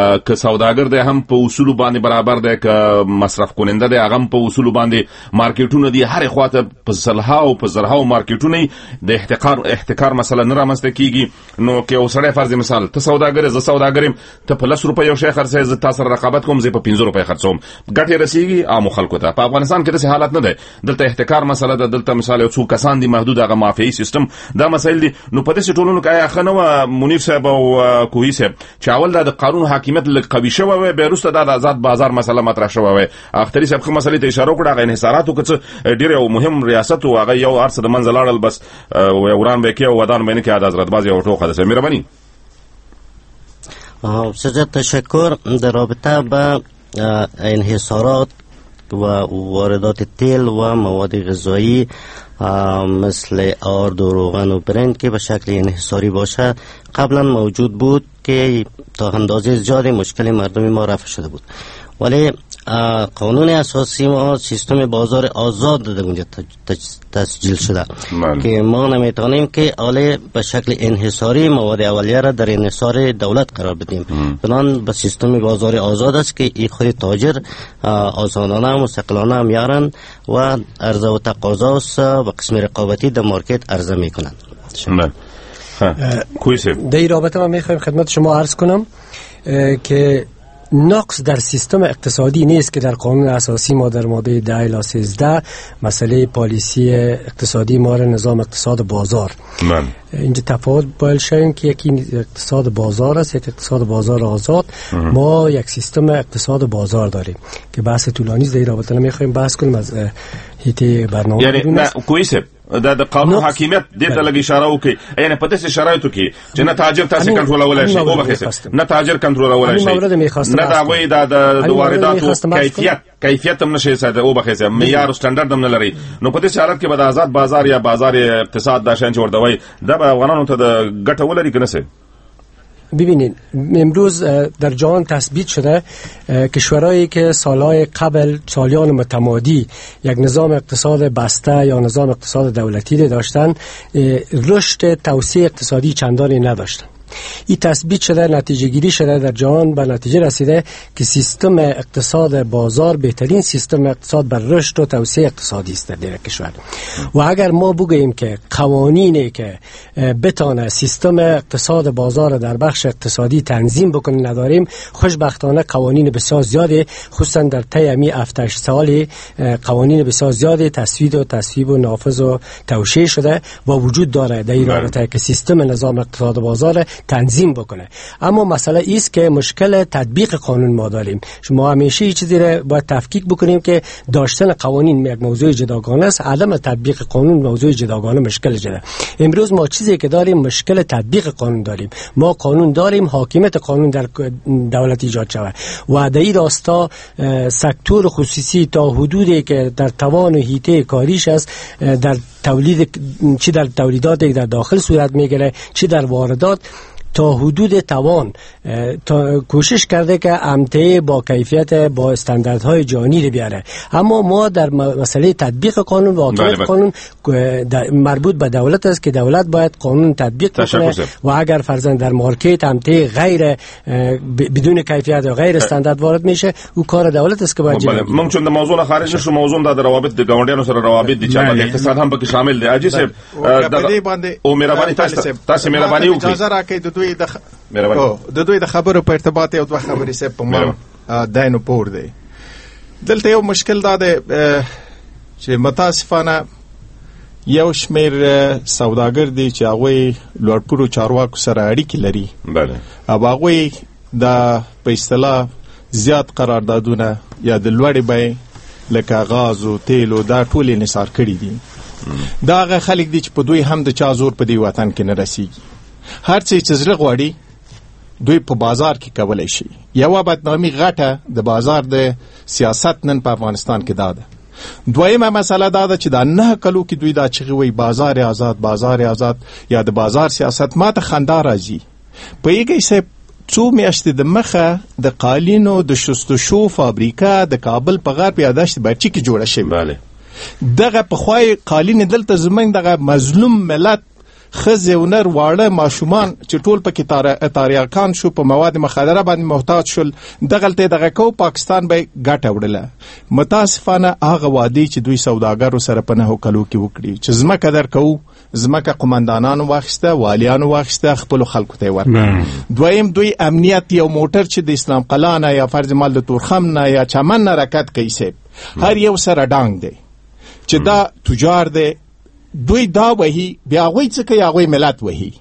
سوداګر دی هم په اصول باندې برابر دی که مصرف کننده دی هغه په اصول باندې مارکیټونه دي هر خواته په زلهاو په زرهاو مارکیټونه د احتکار مسله نه رامنځته کیږي نو که یو سړی فرض مثال ته سوداګر زه سوداګرم ته په 10 روپۍ یو شی خرڅې زه تاسو سره رقابت کوم زه په 15 روپۍ خرڅوم ګټه رسیږي عام خلکو ته په افغانستان کې داسې حالت نه دی دلته احتکار مسله ده دلته مثال یو څو کسان دي محدود هغه مافیایي سیستم دا مسایل دي نو په داسې ټولنو کې خنو منیف صاحب او کوهی صاحب چې اول د قانون حاکمیت لږ قوي شوی وي به وروسته د آزاد بازار مسله مطرح شوی وي اختری صاحب کوم مسلې ته اشاره وکړه هغه انحصاراتو کې ډېر یو مهم ریاست او هغه یو ارڅ د منځ لاړل بس وران به کې او ودان باندې کې د حضرت بازي او ټوخه ده مهرباني سجاد تشکر در رابطه با انحصارات و واردات تیل و مواد غذایی مثل آرد و روغن و برنج که به شکل انحصاری باشه قبلا موجود بود که تا اندازه زیادی مشکل مردم ما رفع شده بود ولی قانون اساسی ما سیستم بازار آزاد در اونجا تسجیل شده که ما نمیتونیم که آله به شکل انحصاری مواد اولیه را در انحصار دولت قرار بدیم بنان به سیستم بازار آزاد است که این خود تاجر آزادانه مستقلانه میارن و عرضه و تقاضا و قسم رقابتی در مارکت عرضه میکنن. در این رابطه ما میخوایم خدمت شما عرض کنم که نقص در سیستم اقتصادی نیست که در قانون اساسی ما در ماده 10 الی 13 مسئله پالیسی اقتصادی ما را نظام اقتصاد بازار اینجا تفاوت باید شویم که یکی اقتصاد بازار است یک اقتصاد بازار آزاد ما یک سیستم اقتصاد بازار داریم که بحث طولانی است در این رابطه نمیخوایم بحث کنیم از هیته برنامه یعنی نه کویسه د قانون حاکمیت دې ته لګ اشاره وکي یعنی په داسې شرایطو کې چې نه تاجر تاسو کنټرولولای شي او بخښه نه تاجر کنټرولولای شي نه دا وایي د وارداتو کیفیت هم نشي ساده او بخښه معیار استاندارد هم نه لري نو په دې حالت کې به د آزاد بازار یا بازار اقتصاد دا شان جوړ دوی دا به افغانانو ته د ګټه ولري کنه سه ببینید امروز در جهان تثبیت شده کشورهایی که سالهای قبل سالیان متمادی یک نظام اقتصاد بسته یا نظام اقتصاد دولتی داشتن رشد توسعه اقتصادی چندانی نداشتن این تثبیت شده نتیجه گیری شده در جهان به نتیجه رسیده که سیستم اقتصاد بازار بهترین سیستم اقتصاد بر رشد و توسعه اقتصادی است در کشور و اگر ما بگوییم که قوانینی که بتانه سیستم اقتصاد بازار در بخش اقتصادی تنظیم بکنه نداریم خوشبختانه قوانین بسیار زیاده خصوصا در طی امی 7 سال قوانین بسیار زیاده تصویب و نافذ و توشیح شده و وجود داره در این رابطه که سیستم نظام اقتصاد بازار تنظیم بکنه اما مسئله ایست که مشکل تطبیق قانون ما داریم شما همیشه این چیزی رو باید تفکیک بکنیم که داشتن قوانین یک موضوع جداگانه است عدم تطبیق قانون موضوع جداگانه مشکل جده امروز ما چیزی که داریم مشکل تطبیق قانون داریم ما قانون داریم حاکمیت قانون در دولت ایجاد شود و در این راستا سکتور خصوصی تا حدودی که در توان و حیطه کاریش است در تولید چی در تولیدات در داخل صورت میگیره چی در واردات تا حدود توان تا کوشش کرده که امتیاز با کیفیت با استانداردهای جهانی رو بیاره اما ما در مسئله تطبیق قانون و حاکمیت قانون مربوط به دولت است که دولت باید قانون تطبیق کنه و اگر فرضاً در مارکت امتیاز غیر بدون کیفیت و غیر استاندارد وارد میشه او کار دولت است که باید جلوگیری کنه ممکن د موضوع خارج نشو موضوع د روابط د ګاونډیانو سره روابط دي چې اقتصاد هم پکې شامل دي اجي صاحب او مهرباني تاسو مهرباني وکړئ اجازه راکړئ د دوی د خبرو په ارتباط یو دوه خبرې سه په ما داینو پور دی دلته یو مشکل دا دی چې متاسفانه یو شمیر سوداګر دي چې هغه لوړپوړو چارواکو سره اړیکې لري بله او هغه د په اصطلاح زیات قراردادونه یا د لوړې بیې لکه غاز او تیل او دا ټول انحصار کړي دي دا هغه خلک دي چې په دوی هم د چا زور په دی وطن کې نه رسیږي هر څه چې زړه غواړي دوی په بازار کې کولای شي یو بدنامي غټه د بازار د سیاست نن په افغانستان کې ده دویمه مسله دا ده چې دا نه کلو کې دوی دا چې وي بازار آزاد یا د بازار سیاست ماته خندا راځي په یوه څه څو میاشتې د مخه د قالینو د شستشو فابریکه د کابل په غرب یاداشت برچی کې جوړه شوې بله دغه په خوای قالین دلته زمنګ دغه مظلوم ملت ښځې او نر واړه ماشومان چې ټول پکې تاریاکان شو په مواد مخدره باندې محتاج شول دغلته دغه کو پاکستان به ګټه وړله متاسفانه هغه وادي چې دوی سوداګرو سره په نهو کلو کې وکړي چې زمکه درکو زمکه قومندانانو واخیسته والیانو واخیسته خپل خلکو ته ورکړه دویم دوی امنیت یو موټر چې د اسلام قلعه نه یا فرض مال د تورخم نه یا چمن نه حرکت کوي سه هر یو سره ډانګ دی چې دا تجار دی دوی دا وهي بیا غوي څه کوي هغه ملت وهي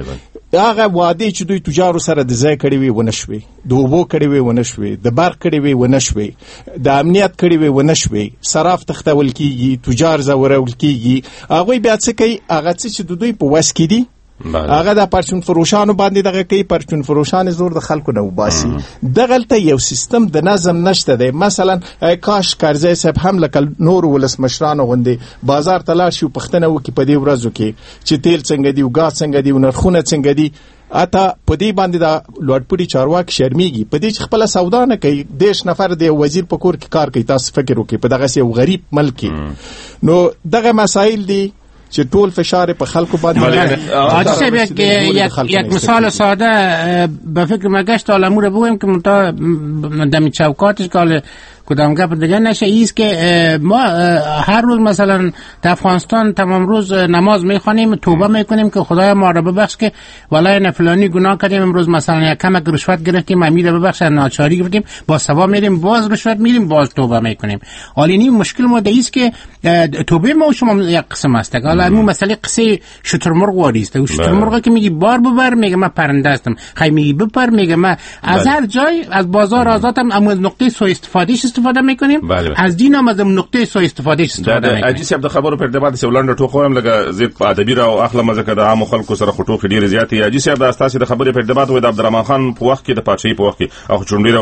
هغه وادي چې دوی تجارو سره د ځای کړي وي ونشوي د اوبو کړي وي ونشوي د برق کړي وي ونشوي د امنیت کړي وي ونشوي صراف تختول کیږي تجار زورول کیږي هغه بیا څه کوي هغه چې د دوی په وس کې دي هغه د پرچون فروشانو باندې دغه کوي پرچون فروشان زور د خلکو نه وباسي دغلته یو سیستم د نظم نشته دی مثلا کاش کارزی صاحب هم لکه نور ولس مشرانو غوندې بازار ته لاړ شي پښتنه وکي په دې ورځو کې چې تیل څنګه دی او ګاز څنګه دی او نرخونه څنګه دي اته په دې باندې دا لوړپوړي چارواکي شرمېږي په دې چې خپل سودا نه کوي 10 نفر د وزیر په کور کې کار کوي تاسو فکر وکړئ په دغه یو غریب ملک نو دغه مسایل دي چې ټول فشار په خلکو باندې حاجی صاحب یک مثال ساده به فکر ما گشت عالمو رو بگویم که منتها دمی چوکاتش که کدام گپ دیگه نشه ایست که ما هر روز مثلا در افغانستان تمام روز نماز میخوانیم توبه میکنیم که خدایا ما رو ببخش که والله فلانی گناه کردیم امروز مثلا یک کمک رشوت گرفتیم امید ببخش ناچاری گرفتیم با ثواب میریم باز رشوت میریم باز توبه میکنیم حالی مشکل ما ایست که توبه ما و شما یک قسم است حالا همون مسئله قصه شترمرغ واریست و شترمرغ که میگی بار ببر میگه من پرنده هستم خی میگی بپر میگه من از هر جای از بازار آزادم اما از نقطه سوء استفاده میکنیم از دین هم از نقطه سوء استفاده میکنیم اجي صاحب د خبرو پر دبا د سولند ټوخوم لګه زید ادبی را او اخله مزه د عام خلکو سره خټوخ ډیر زیات اجي صاحب د استاسي د خبرې پر دبا د عبدالرحمن خان په وخت کې د پاتشي په وخت کې او چونډیر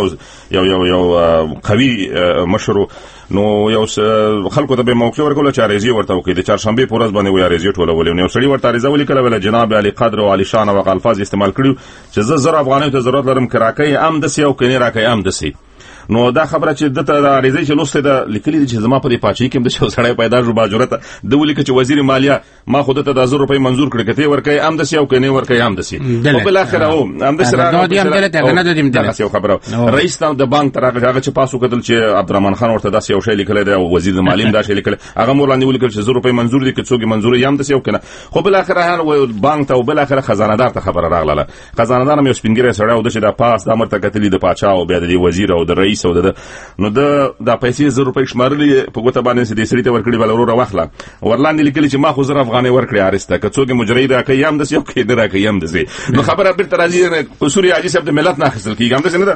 یو قوي مشرو نو یو خلکو ته به موقع ورکول چې اړیزي ورته وکړي د چهارشنبه په ورځ باندې وې اړیزي ټولول نو سړي ورته اړیزه ولیکل ول جناب علي قدر او علي شان او الفاظ استعمال کړو چې زه افغانۍ ته ضرورت لرم کراکې ام د سیو کني راکې ام د سی نو دا خبره چې دته د اړیزي چې لوسته د لیکلي چې زما په دې پاتشي کې د شو سړی پیدا جو باجورته د ولیک چې وزیر مالیه ما خود ته د 1000 روپۍ منزور کړ کته ورکې ام د سیو کني ورکې ام د سی او بل اخر او ام د سره دا دیم دلته نه دیم دلته خبره رئیس د بانک تر هغه چې پاسو کتل چې عبدالرحمن خان ورته داسې یو شی لیکل دی او وزیر مالیه دا شی لیکل هغه مولانا ولیکل چې 1000 روپۍ منزور دي که څوک منزور یم د سیو کنه خو بل اخر هغه بانک ته او بل اخر خزانه دار ته خبره راغله خزانه دار مې سپینګری سره او د پاس د امر ته کتلی د پاچا او بیا د وزیر او د رئیس او د نو د پیسې 1000 روپۍ شمارلې په ګوته باندې د سړي ته ورکړي بل ورو واخله ورلاندې لیکلي چې ما خو 1000 افغانۍ ورکړي ارسته که څوک مجری راکې یم د سیو کې نه راکې یم د سي نو خبره بیرته راځي اصول حاجی صاحب د ملت نه حاصل کیږي هم څه نه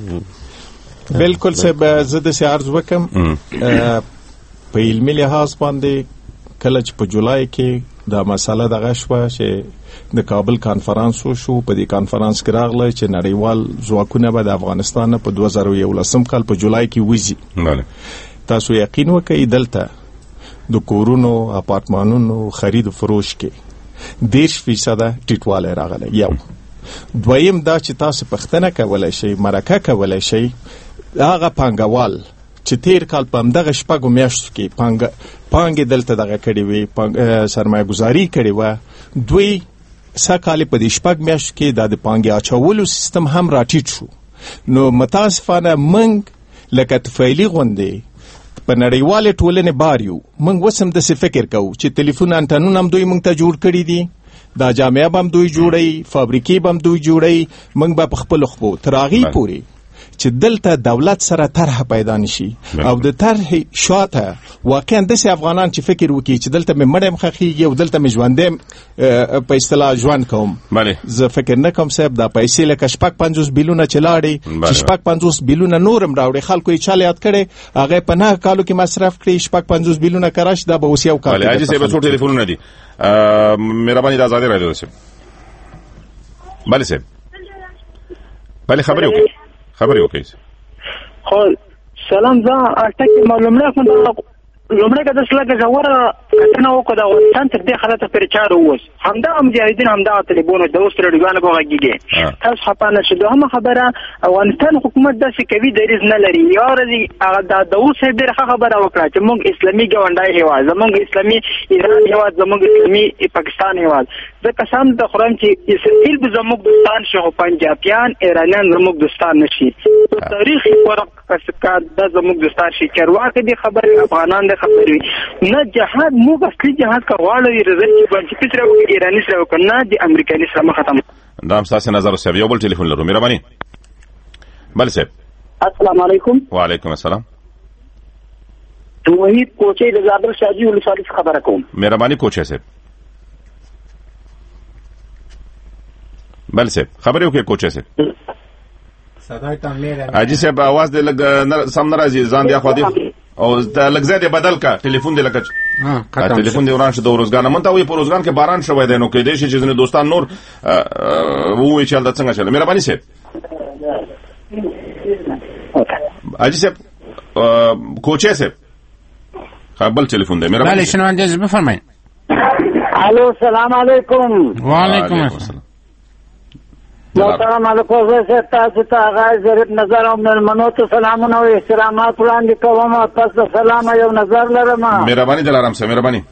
ده بالکل صاحب زه د سیارز وکم په علمي لحاظ باندې کله چې په جولای کې دا مسله دغه شوه چې د کابل کانفرنس شو په دې کانفرنس کې راغله چې نړیوال ځواکونه به د افغانستان په 2011 کال په جولای کې وځي تاسو یقین وکړئ دلته د کورونو اپارتمانونو خرید او فروش کې 10% ټیټوالی راغلی یو دویم دا چې تاسو پښتنه کولای شئ مرکه کولای شئ هغه پانګوال چې تیر کال په همدغه شپږو میاشتو کې پانګې دلته دغه کړې وي سرمایه ګزاري کړې وه دوی سکهاله په دې شپږ میاشتو کې د پانګې اچولو سیستم هم راټیټ شو نو متاسفانه موږ لکه طفیلي غوندې په نړیواله ټولنې بار یو موږ وسم د څه فکر کوو چې ټلیفون انټنونه هم دوی موږ ته جوړ کړي دي دا جامعه هم دوی جوړي فابریکې هم دوی جوړي موږ به په خپل خپو تراغي پوري چې دلته دولت سره طرح پیدا نشي او د طرح شاته واقعا د افغانان چې فکر وکړي چې دلته مې مړم خخيږي او دلته مې ژوندم په اصطلاح ژوند کوم زه فکر نه کوم صاحب دا پیسې لکه شپږ 50 بیلیونه چلاړي چې شپږ 50 بیلیونه نورم راوړي خلکو یې چاله یاد کړي هغه په 9 کالو کې مصرف کړي شپږ 50 بیلیونه کراش دا به اوس یو کال دی اجي صاحب څو ټلیفونونه دي مهرباني د آزادي راډیو صاحب بله صاحب بله خبرې وکړئ خبرې وکړئ خو سلام زه اټکه معلومه کوم لومړی که د سلاګه جوړه کتنه وکړه د افغانستان تر دې حالت پورې چاره ووس همدغه مجاهدین همدغه طالبانو د اوس رډیوانو په غږیږي تاسو خپانه شو دوه خبره افغانستان حکومت داسې کوي دریز نه لري یا رضی هغه د اوس ډېر خبره وکړه چې موږ اسلامي ګوندای هیواد زموږ اسلامي ایران هیواد زموږ اسلامي پاکستان هیواد زه قسم د خورم چې اسرائیل به زموږ دوستان شي خو پنجابیان ایرانیان زموږ دوستان نشي تاریخي ورق کسکات د زموږ دوستان شي چرواکه دي خبره افغانان د خبرې نه جهاد مو اصلي جهاد کا غواړي رضی باندې فکر وکړي ایرانی سره وکړه د امریکایي سره ختم دا هم تاسو نظر سره یو بل ټلیفون لرو مهرباني بل صاحب السلام علیکم وعلیکم السلام توحید کوچې د زابل شاجي ولسوالۍ خبره کوم مهرباني کوچې صاحب بل صاحب خبرې وکړئ کوچې صاحب صدای ته مېره اجي صاحب आवाज دې لګ سم ناراضي ځان دی خو دې او لږ زیات بدل کا ټلیفون دې لکه ټلیفون دې وران شه د روزګان مونته وي په روزګان کې باران شوی دی نو کې دې چې ځنه دوستان نور وې چې دا څنګه چل مهرباني صاحب اجي صاحب کوچې صاحب قبل ټلیفون دې مهرباني بله شنونده بفرمایئ الو السلام علیکم وعلیکم السلام محترم الکوزه سے تاسو ته غای ظریف نظر او ملمنو ته سلامونه او احترامات وړاندې کوم تاسو سلام یو نظر لرم مهرباني دلارم سره مهرباني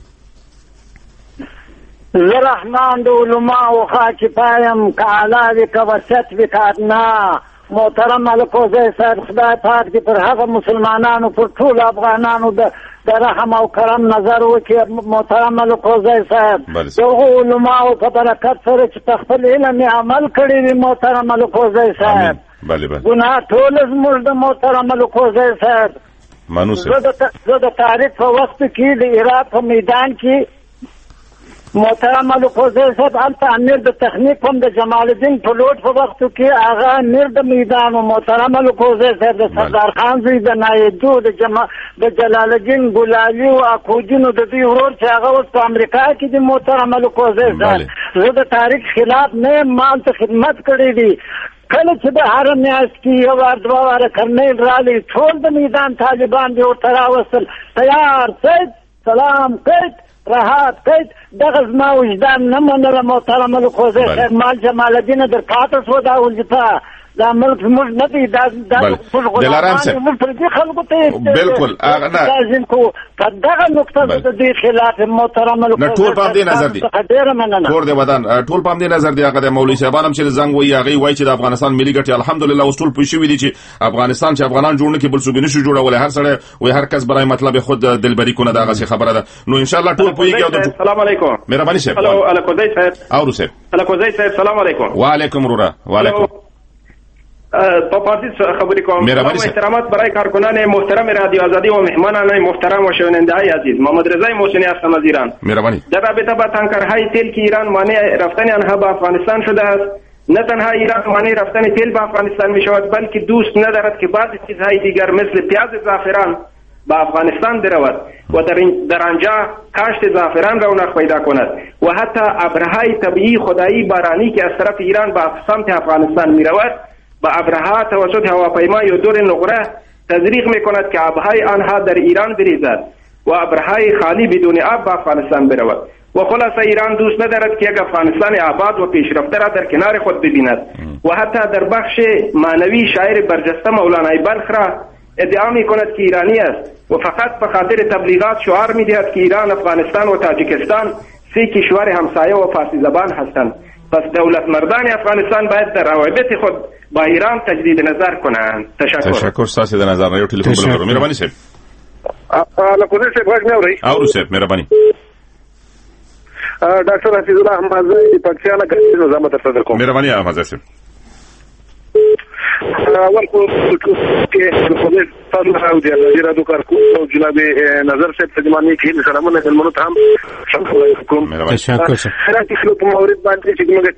زرحمان د علماء او خاص پایم کالا وکوست وکاتنا محترم الکوزه سره خدای پاک دې پر هغه مسلمانانو پر ټول افغانانو د رحم او کرم نظر وکړي محترم الکوزه صاحب دغه علماء په برکت سره چې خپل علم عمل کړی وي محترم الکوزه صاحب ګناه ټول زموږ د محترم الکوزه صاحب زه د تاریخ په وخت کې د عراق په میدان کې محترم الکوزه صاحب هلته امیر د تخنیک هم د جمال الدین پلوټ په وخت کې هغه امیر د میدان او محترم الکوزه صاحب د سردار خان زوی د نایدو د جلال الدین ګلالي او اکوجینو د دوی ورور چې هغه اوس په امریکا کې د محترم الکوزه صاحب زه د تاریخ خلاف نه مال ته خدمت کړی دی کله چې د هر میاشت کې یو وار دوه واره کرنیل رالی ټول د میدان طالبان دې ورته راوستل تیار سید سلام قید راحت قید دغه زما وجدان نه منله محترم الکوزه صاحب مال جمال الدین در پاتې شو دا وظیفه دا ملک موږ نه دی دا دلارام صاحب موږ پر دې خلکو ته بالکل لازم کو په دغه نقطه د دې خلاف محترم الکوزه ټول په دې نظر دي ډېر مننه ټول د ودان ټول په دې نظر دی هغه د مولوی صاحب هم چې زنګ وایي هغه وایي چې د افغانستان ملي ګټي الحمدلله اوس ټول پوښي وي چې افغانستان چې افغانان جوړ نه کې بل څوک نشي جوړول هر سره وي هر کس برای مطلب خود دلبری کنه دغه خبره ده نو ان شاء الله ټول پويږي السلام علیکم مهرباني صاحب الو الکوزه صاحب اورو صاحب الکوزه صاحب السلام علیکم وعلیکم رورا وعلیکم با پارتی خبری کنم احترامات برای کارکنان محترم رادیو آزادی و مهمانان محترم و شنونده های عزیز محمد رضای محسنی هستم از ایران در رابطه با تانکرهای تیل که ایران مانع رفتن آنها به افغانستان شده است نه تنها ایران مانع رفتن تیل به افغانستان می شود بلکه دوست ندارد که بعضی چیزهای دیگر مثل پیاز زعفران به افغانستان برود و در آنجا کاشت زعفران رونق پیدا کند و حتی ابرهای طبیعی خدایی بارانی که از طرف ایران به سمت افغانستان می رود با ابرها توسط هواپیما یا دور نقره تزریق می کند که آبهای آنها در ایران بریزد و ابرهای خالی بدون آب به افغانستان برود و خلاصه ایران دوست ندارد که یک افغانستان آباد و پیشرفته را در کنار خود ببیند و حتی در بخش معنوی شاعر برجسته مولانای بلخ را ادعا می کند که ایرانی است و فقط به خاطر تبلیغات شعار می دهد که ایران، افغانستان و تاجیکستان سه کشور همسایه و فارسی زبان هستند. پس دولت مردان افغانستان باید در روابط خود با ایران تجدید نظر کنند. تشکر ساسی در نظر یو ټلیفون بل مهرباني صاحب. لکه صاحب غږ نه اوري. اورو صاحب مهرباني. ډاکټر حفیظ الله احمد د پاکستان غږ نظام ته صدر کوم. مهرباني احمد صاحب. اول کو کې په تاسو راو دي د رادیو کارکون او جناب نظر صاحب ترجمانی کې سلامونه د منو ته هم شکر تشکر راځي په مورید باندې چې موږ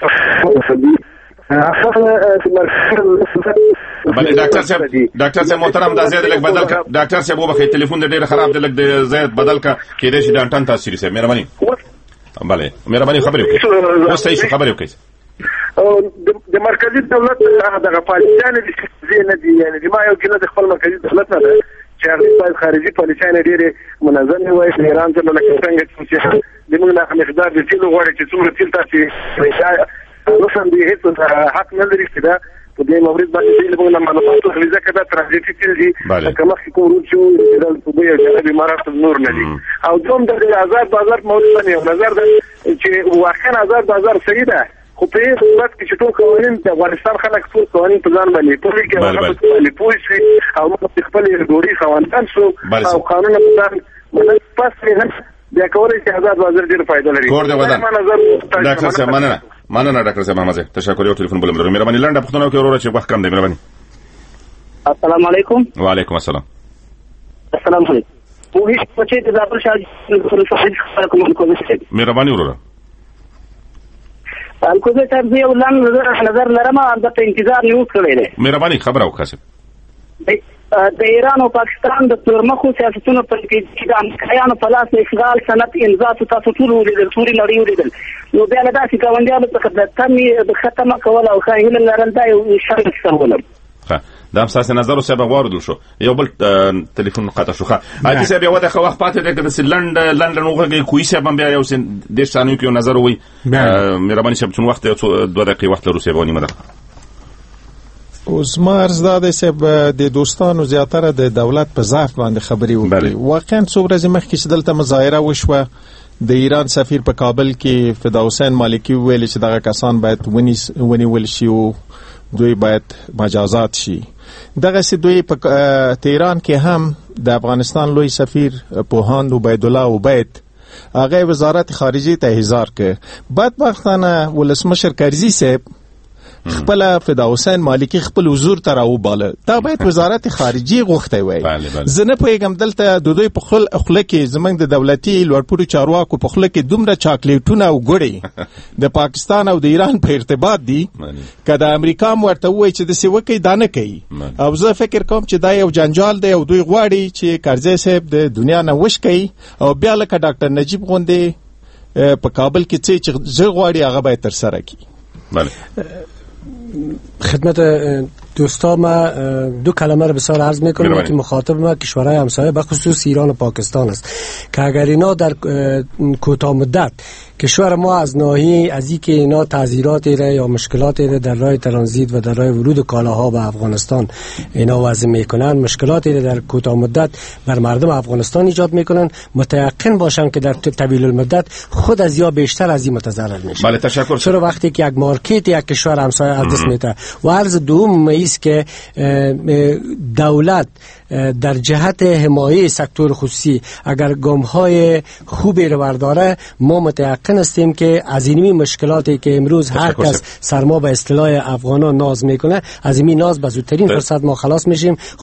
بله ډاکټر صاحب محترم دا زیات لګ بدل کا ډاکټر صاحب وبخې ټلیفون ډېر خراب دی لګ د زیات بدل کا کې دې شي ډانټن تاثیر صاحب مهرباني بله مهرباني خبرې وکړئ اوس صحیح خبرې وکړئ د مرکزی دولت دغه پالیسیانه دي نه دي یعنی ما یو کله د خپل مرکزی دولت نه چې هغه باید خارجي پالیسیانې ډېرې منظمې وای د ایران سره لکه څنګه چې زموږ نه مقدار د تیلو غواړي چې څومره تیل تاسې روسان دې هېڅ حق نه لري چې دا په دې مورد باندې زموږ نه معلومات اخلي ځکه دا ترانزیټي تیل دي لکه مخکې کوم روټ چې د دوبۍ او جنوب امارات نور نه دي او دوم د آزاد بازار مورد باندې یو نظر ده چې واقعا آزاد بازار صحیح ده خو په دې صورت کې چې ټول قوانین د افغانستان خلک ټول قوانین په ځان باندې پوهې کې هغه باندې پوه شي او موږ خپل ډوړي خوندان شو او قانون په ځان باندې پس نه بیا کولای شي آزاد بازار ډېر فائدہ لري کور د وطن ډاکټر صاحب مننه ډاکټر صاحب محمد تشکر یو ټلیفون بل لرم مهرباني لنډه پښتنو کې وروره چې وخت کم دی مهرباني السلام علیکم وعلیکم السلام السلام علیکم پوهیش پچې د زابل شاه مهرباني وروره الکوزه صاحب یو نظر لرم البته انتظار نیو کړی دی مهرباني خبر او خاصه د ایران او پاکستان د تورمخو سیاستونو پر کې د امریکایانو په لاس اشغال سند امضا تاسو ټول ولیدل ټول نړۍ ولیدل نو بیا له داسې ګاونډیانو څخه د تمې ختمه کول او خاینه لرل دا یو شرط سمولم دا اساس نظر او سبب واردل شو یو بل ټلیفون قطع شو اته سبب یو د وخت پاتې د لندن وګړي کوی سبب بیا یو د ثانیو کې نظر وي مهرباني شپ چون وخت 2 دقیقې وخت لرو سیبونی مده اوس مرز دا سبب د دوستانو زیاتره د دولت په ضعف باندې خبري وکړي واقعا څو ورځې مخکې چې دلته مظاهره وشوه د ایران سفیر په کابل کې فدا حسین مالکی ویل چې دغه کسان باید ونیول شي او دوی باید مجازات شي دغه سي دوی په تهران کې هم د افغانستان لوی سفیر پوهاند عبید الله عبید هغه وزارت خارجه ته احضار کړ بدبختانه ولسمشر کرزی صاحب خپل فدا حسین مالکی خپل حضور ته راوباله دا باید وزارت خارجه غوښته وای زنه پیغام دلته د دوی په خپل اخلاق کې زمنګ د دولتي لوړپوړو چارواکو په خپل کې دومره چاکلیټونه او ګړې د پاکستان او د ایران په ارتباط دي کله امریکا ورته وای چې د سیوکې دانه کوي او زه فکر کوم چې دا یو جنجال دی او دوی غواړي چې کرزی صاحب د دنیا نه وش کوي او بیا لکه ډاکټر نجیب غوندې په کابل کې چې زه غواړي هغه به تر سره کی خدمت دوستان ما دو کلمه رو بسیار عرض میکنم که مخاطب ما کشورهای همسایه به خصوص ایران و پاکستان است که اگر اینا در کوتاه مدت کشور ما از ناحیه از اینکه اینا تعذیراتی را یا مشکلاتی را در راه ترانزیت و در راه ورود کالاها به افغانستان اینا وضع میکنن مشکلاتی را در کوتاه مدت بر مردم افغانستان ایجاد میکنن متيقن باشن که در طویل المدت خود از یا بیشتر از این متضرر میشن. بله تشکر. چرا وقتی که یک مارکت یک کشور همسایه از دست میده و عرض دوم است که دولت در جهت حمایه سکتور خصوصی اگر گام‌های خوبی رو برداره ما متيقن هستیم که از اینمی مشکلاتی که امروز هر کس سرما به اصطلاح افغانان ناز میکنه از اینمی ناز به زودترین فرصت ما خلاص میشیم.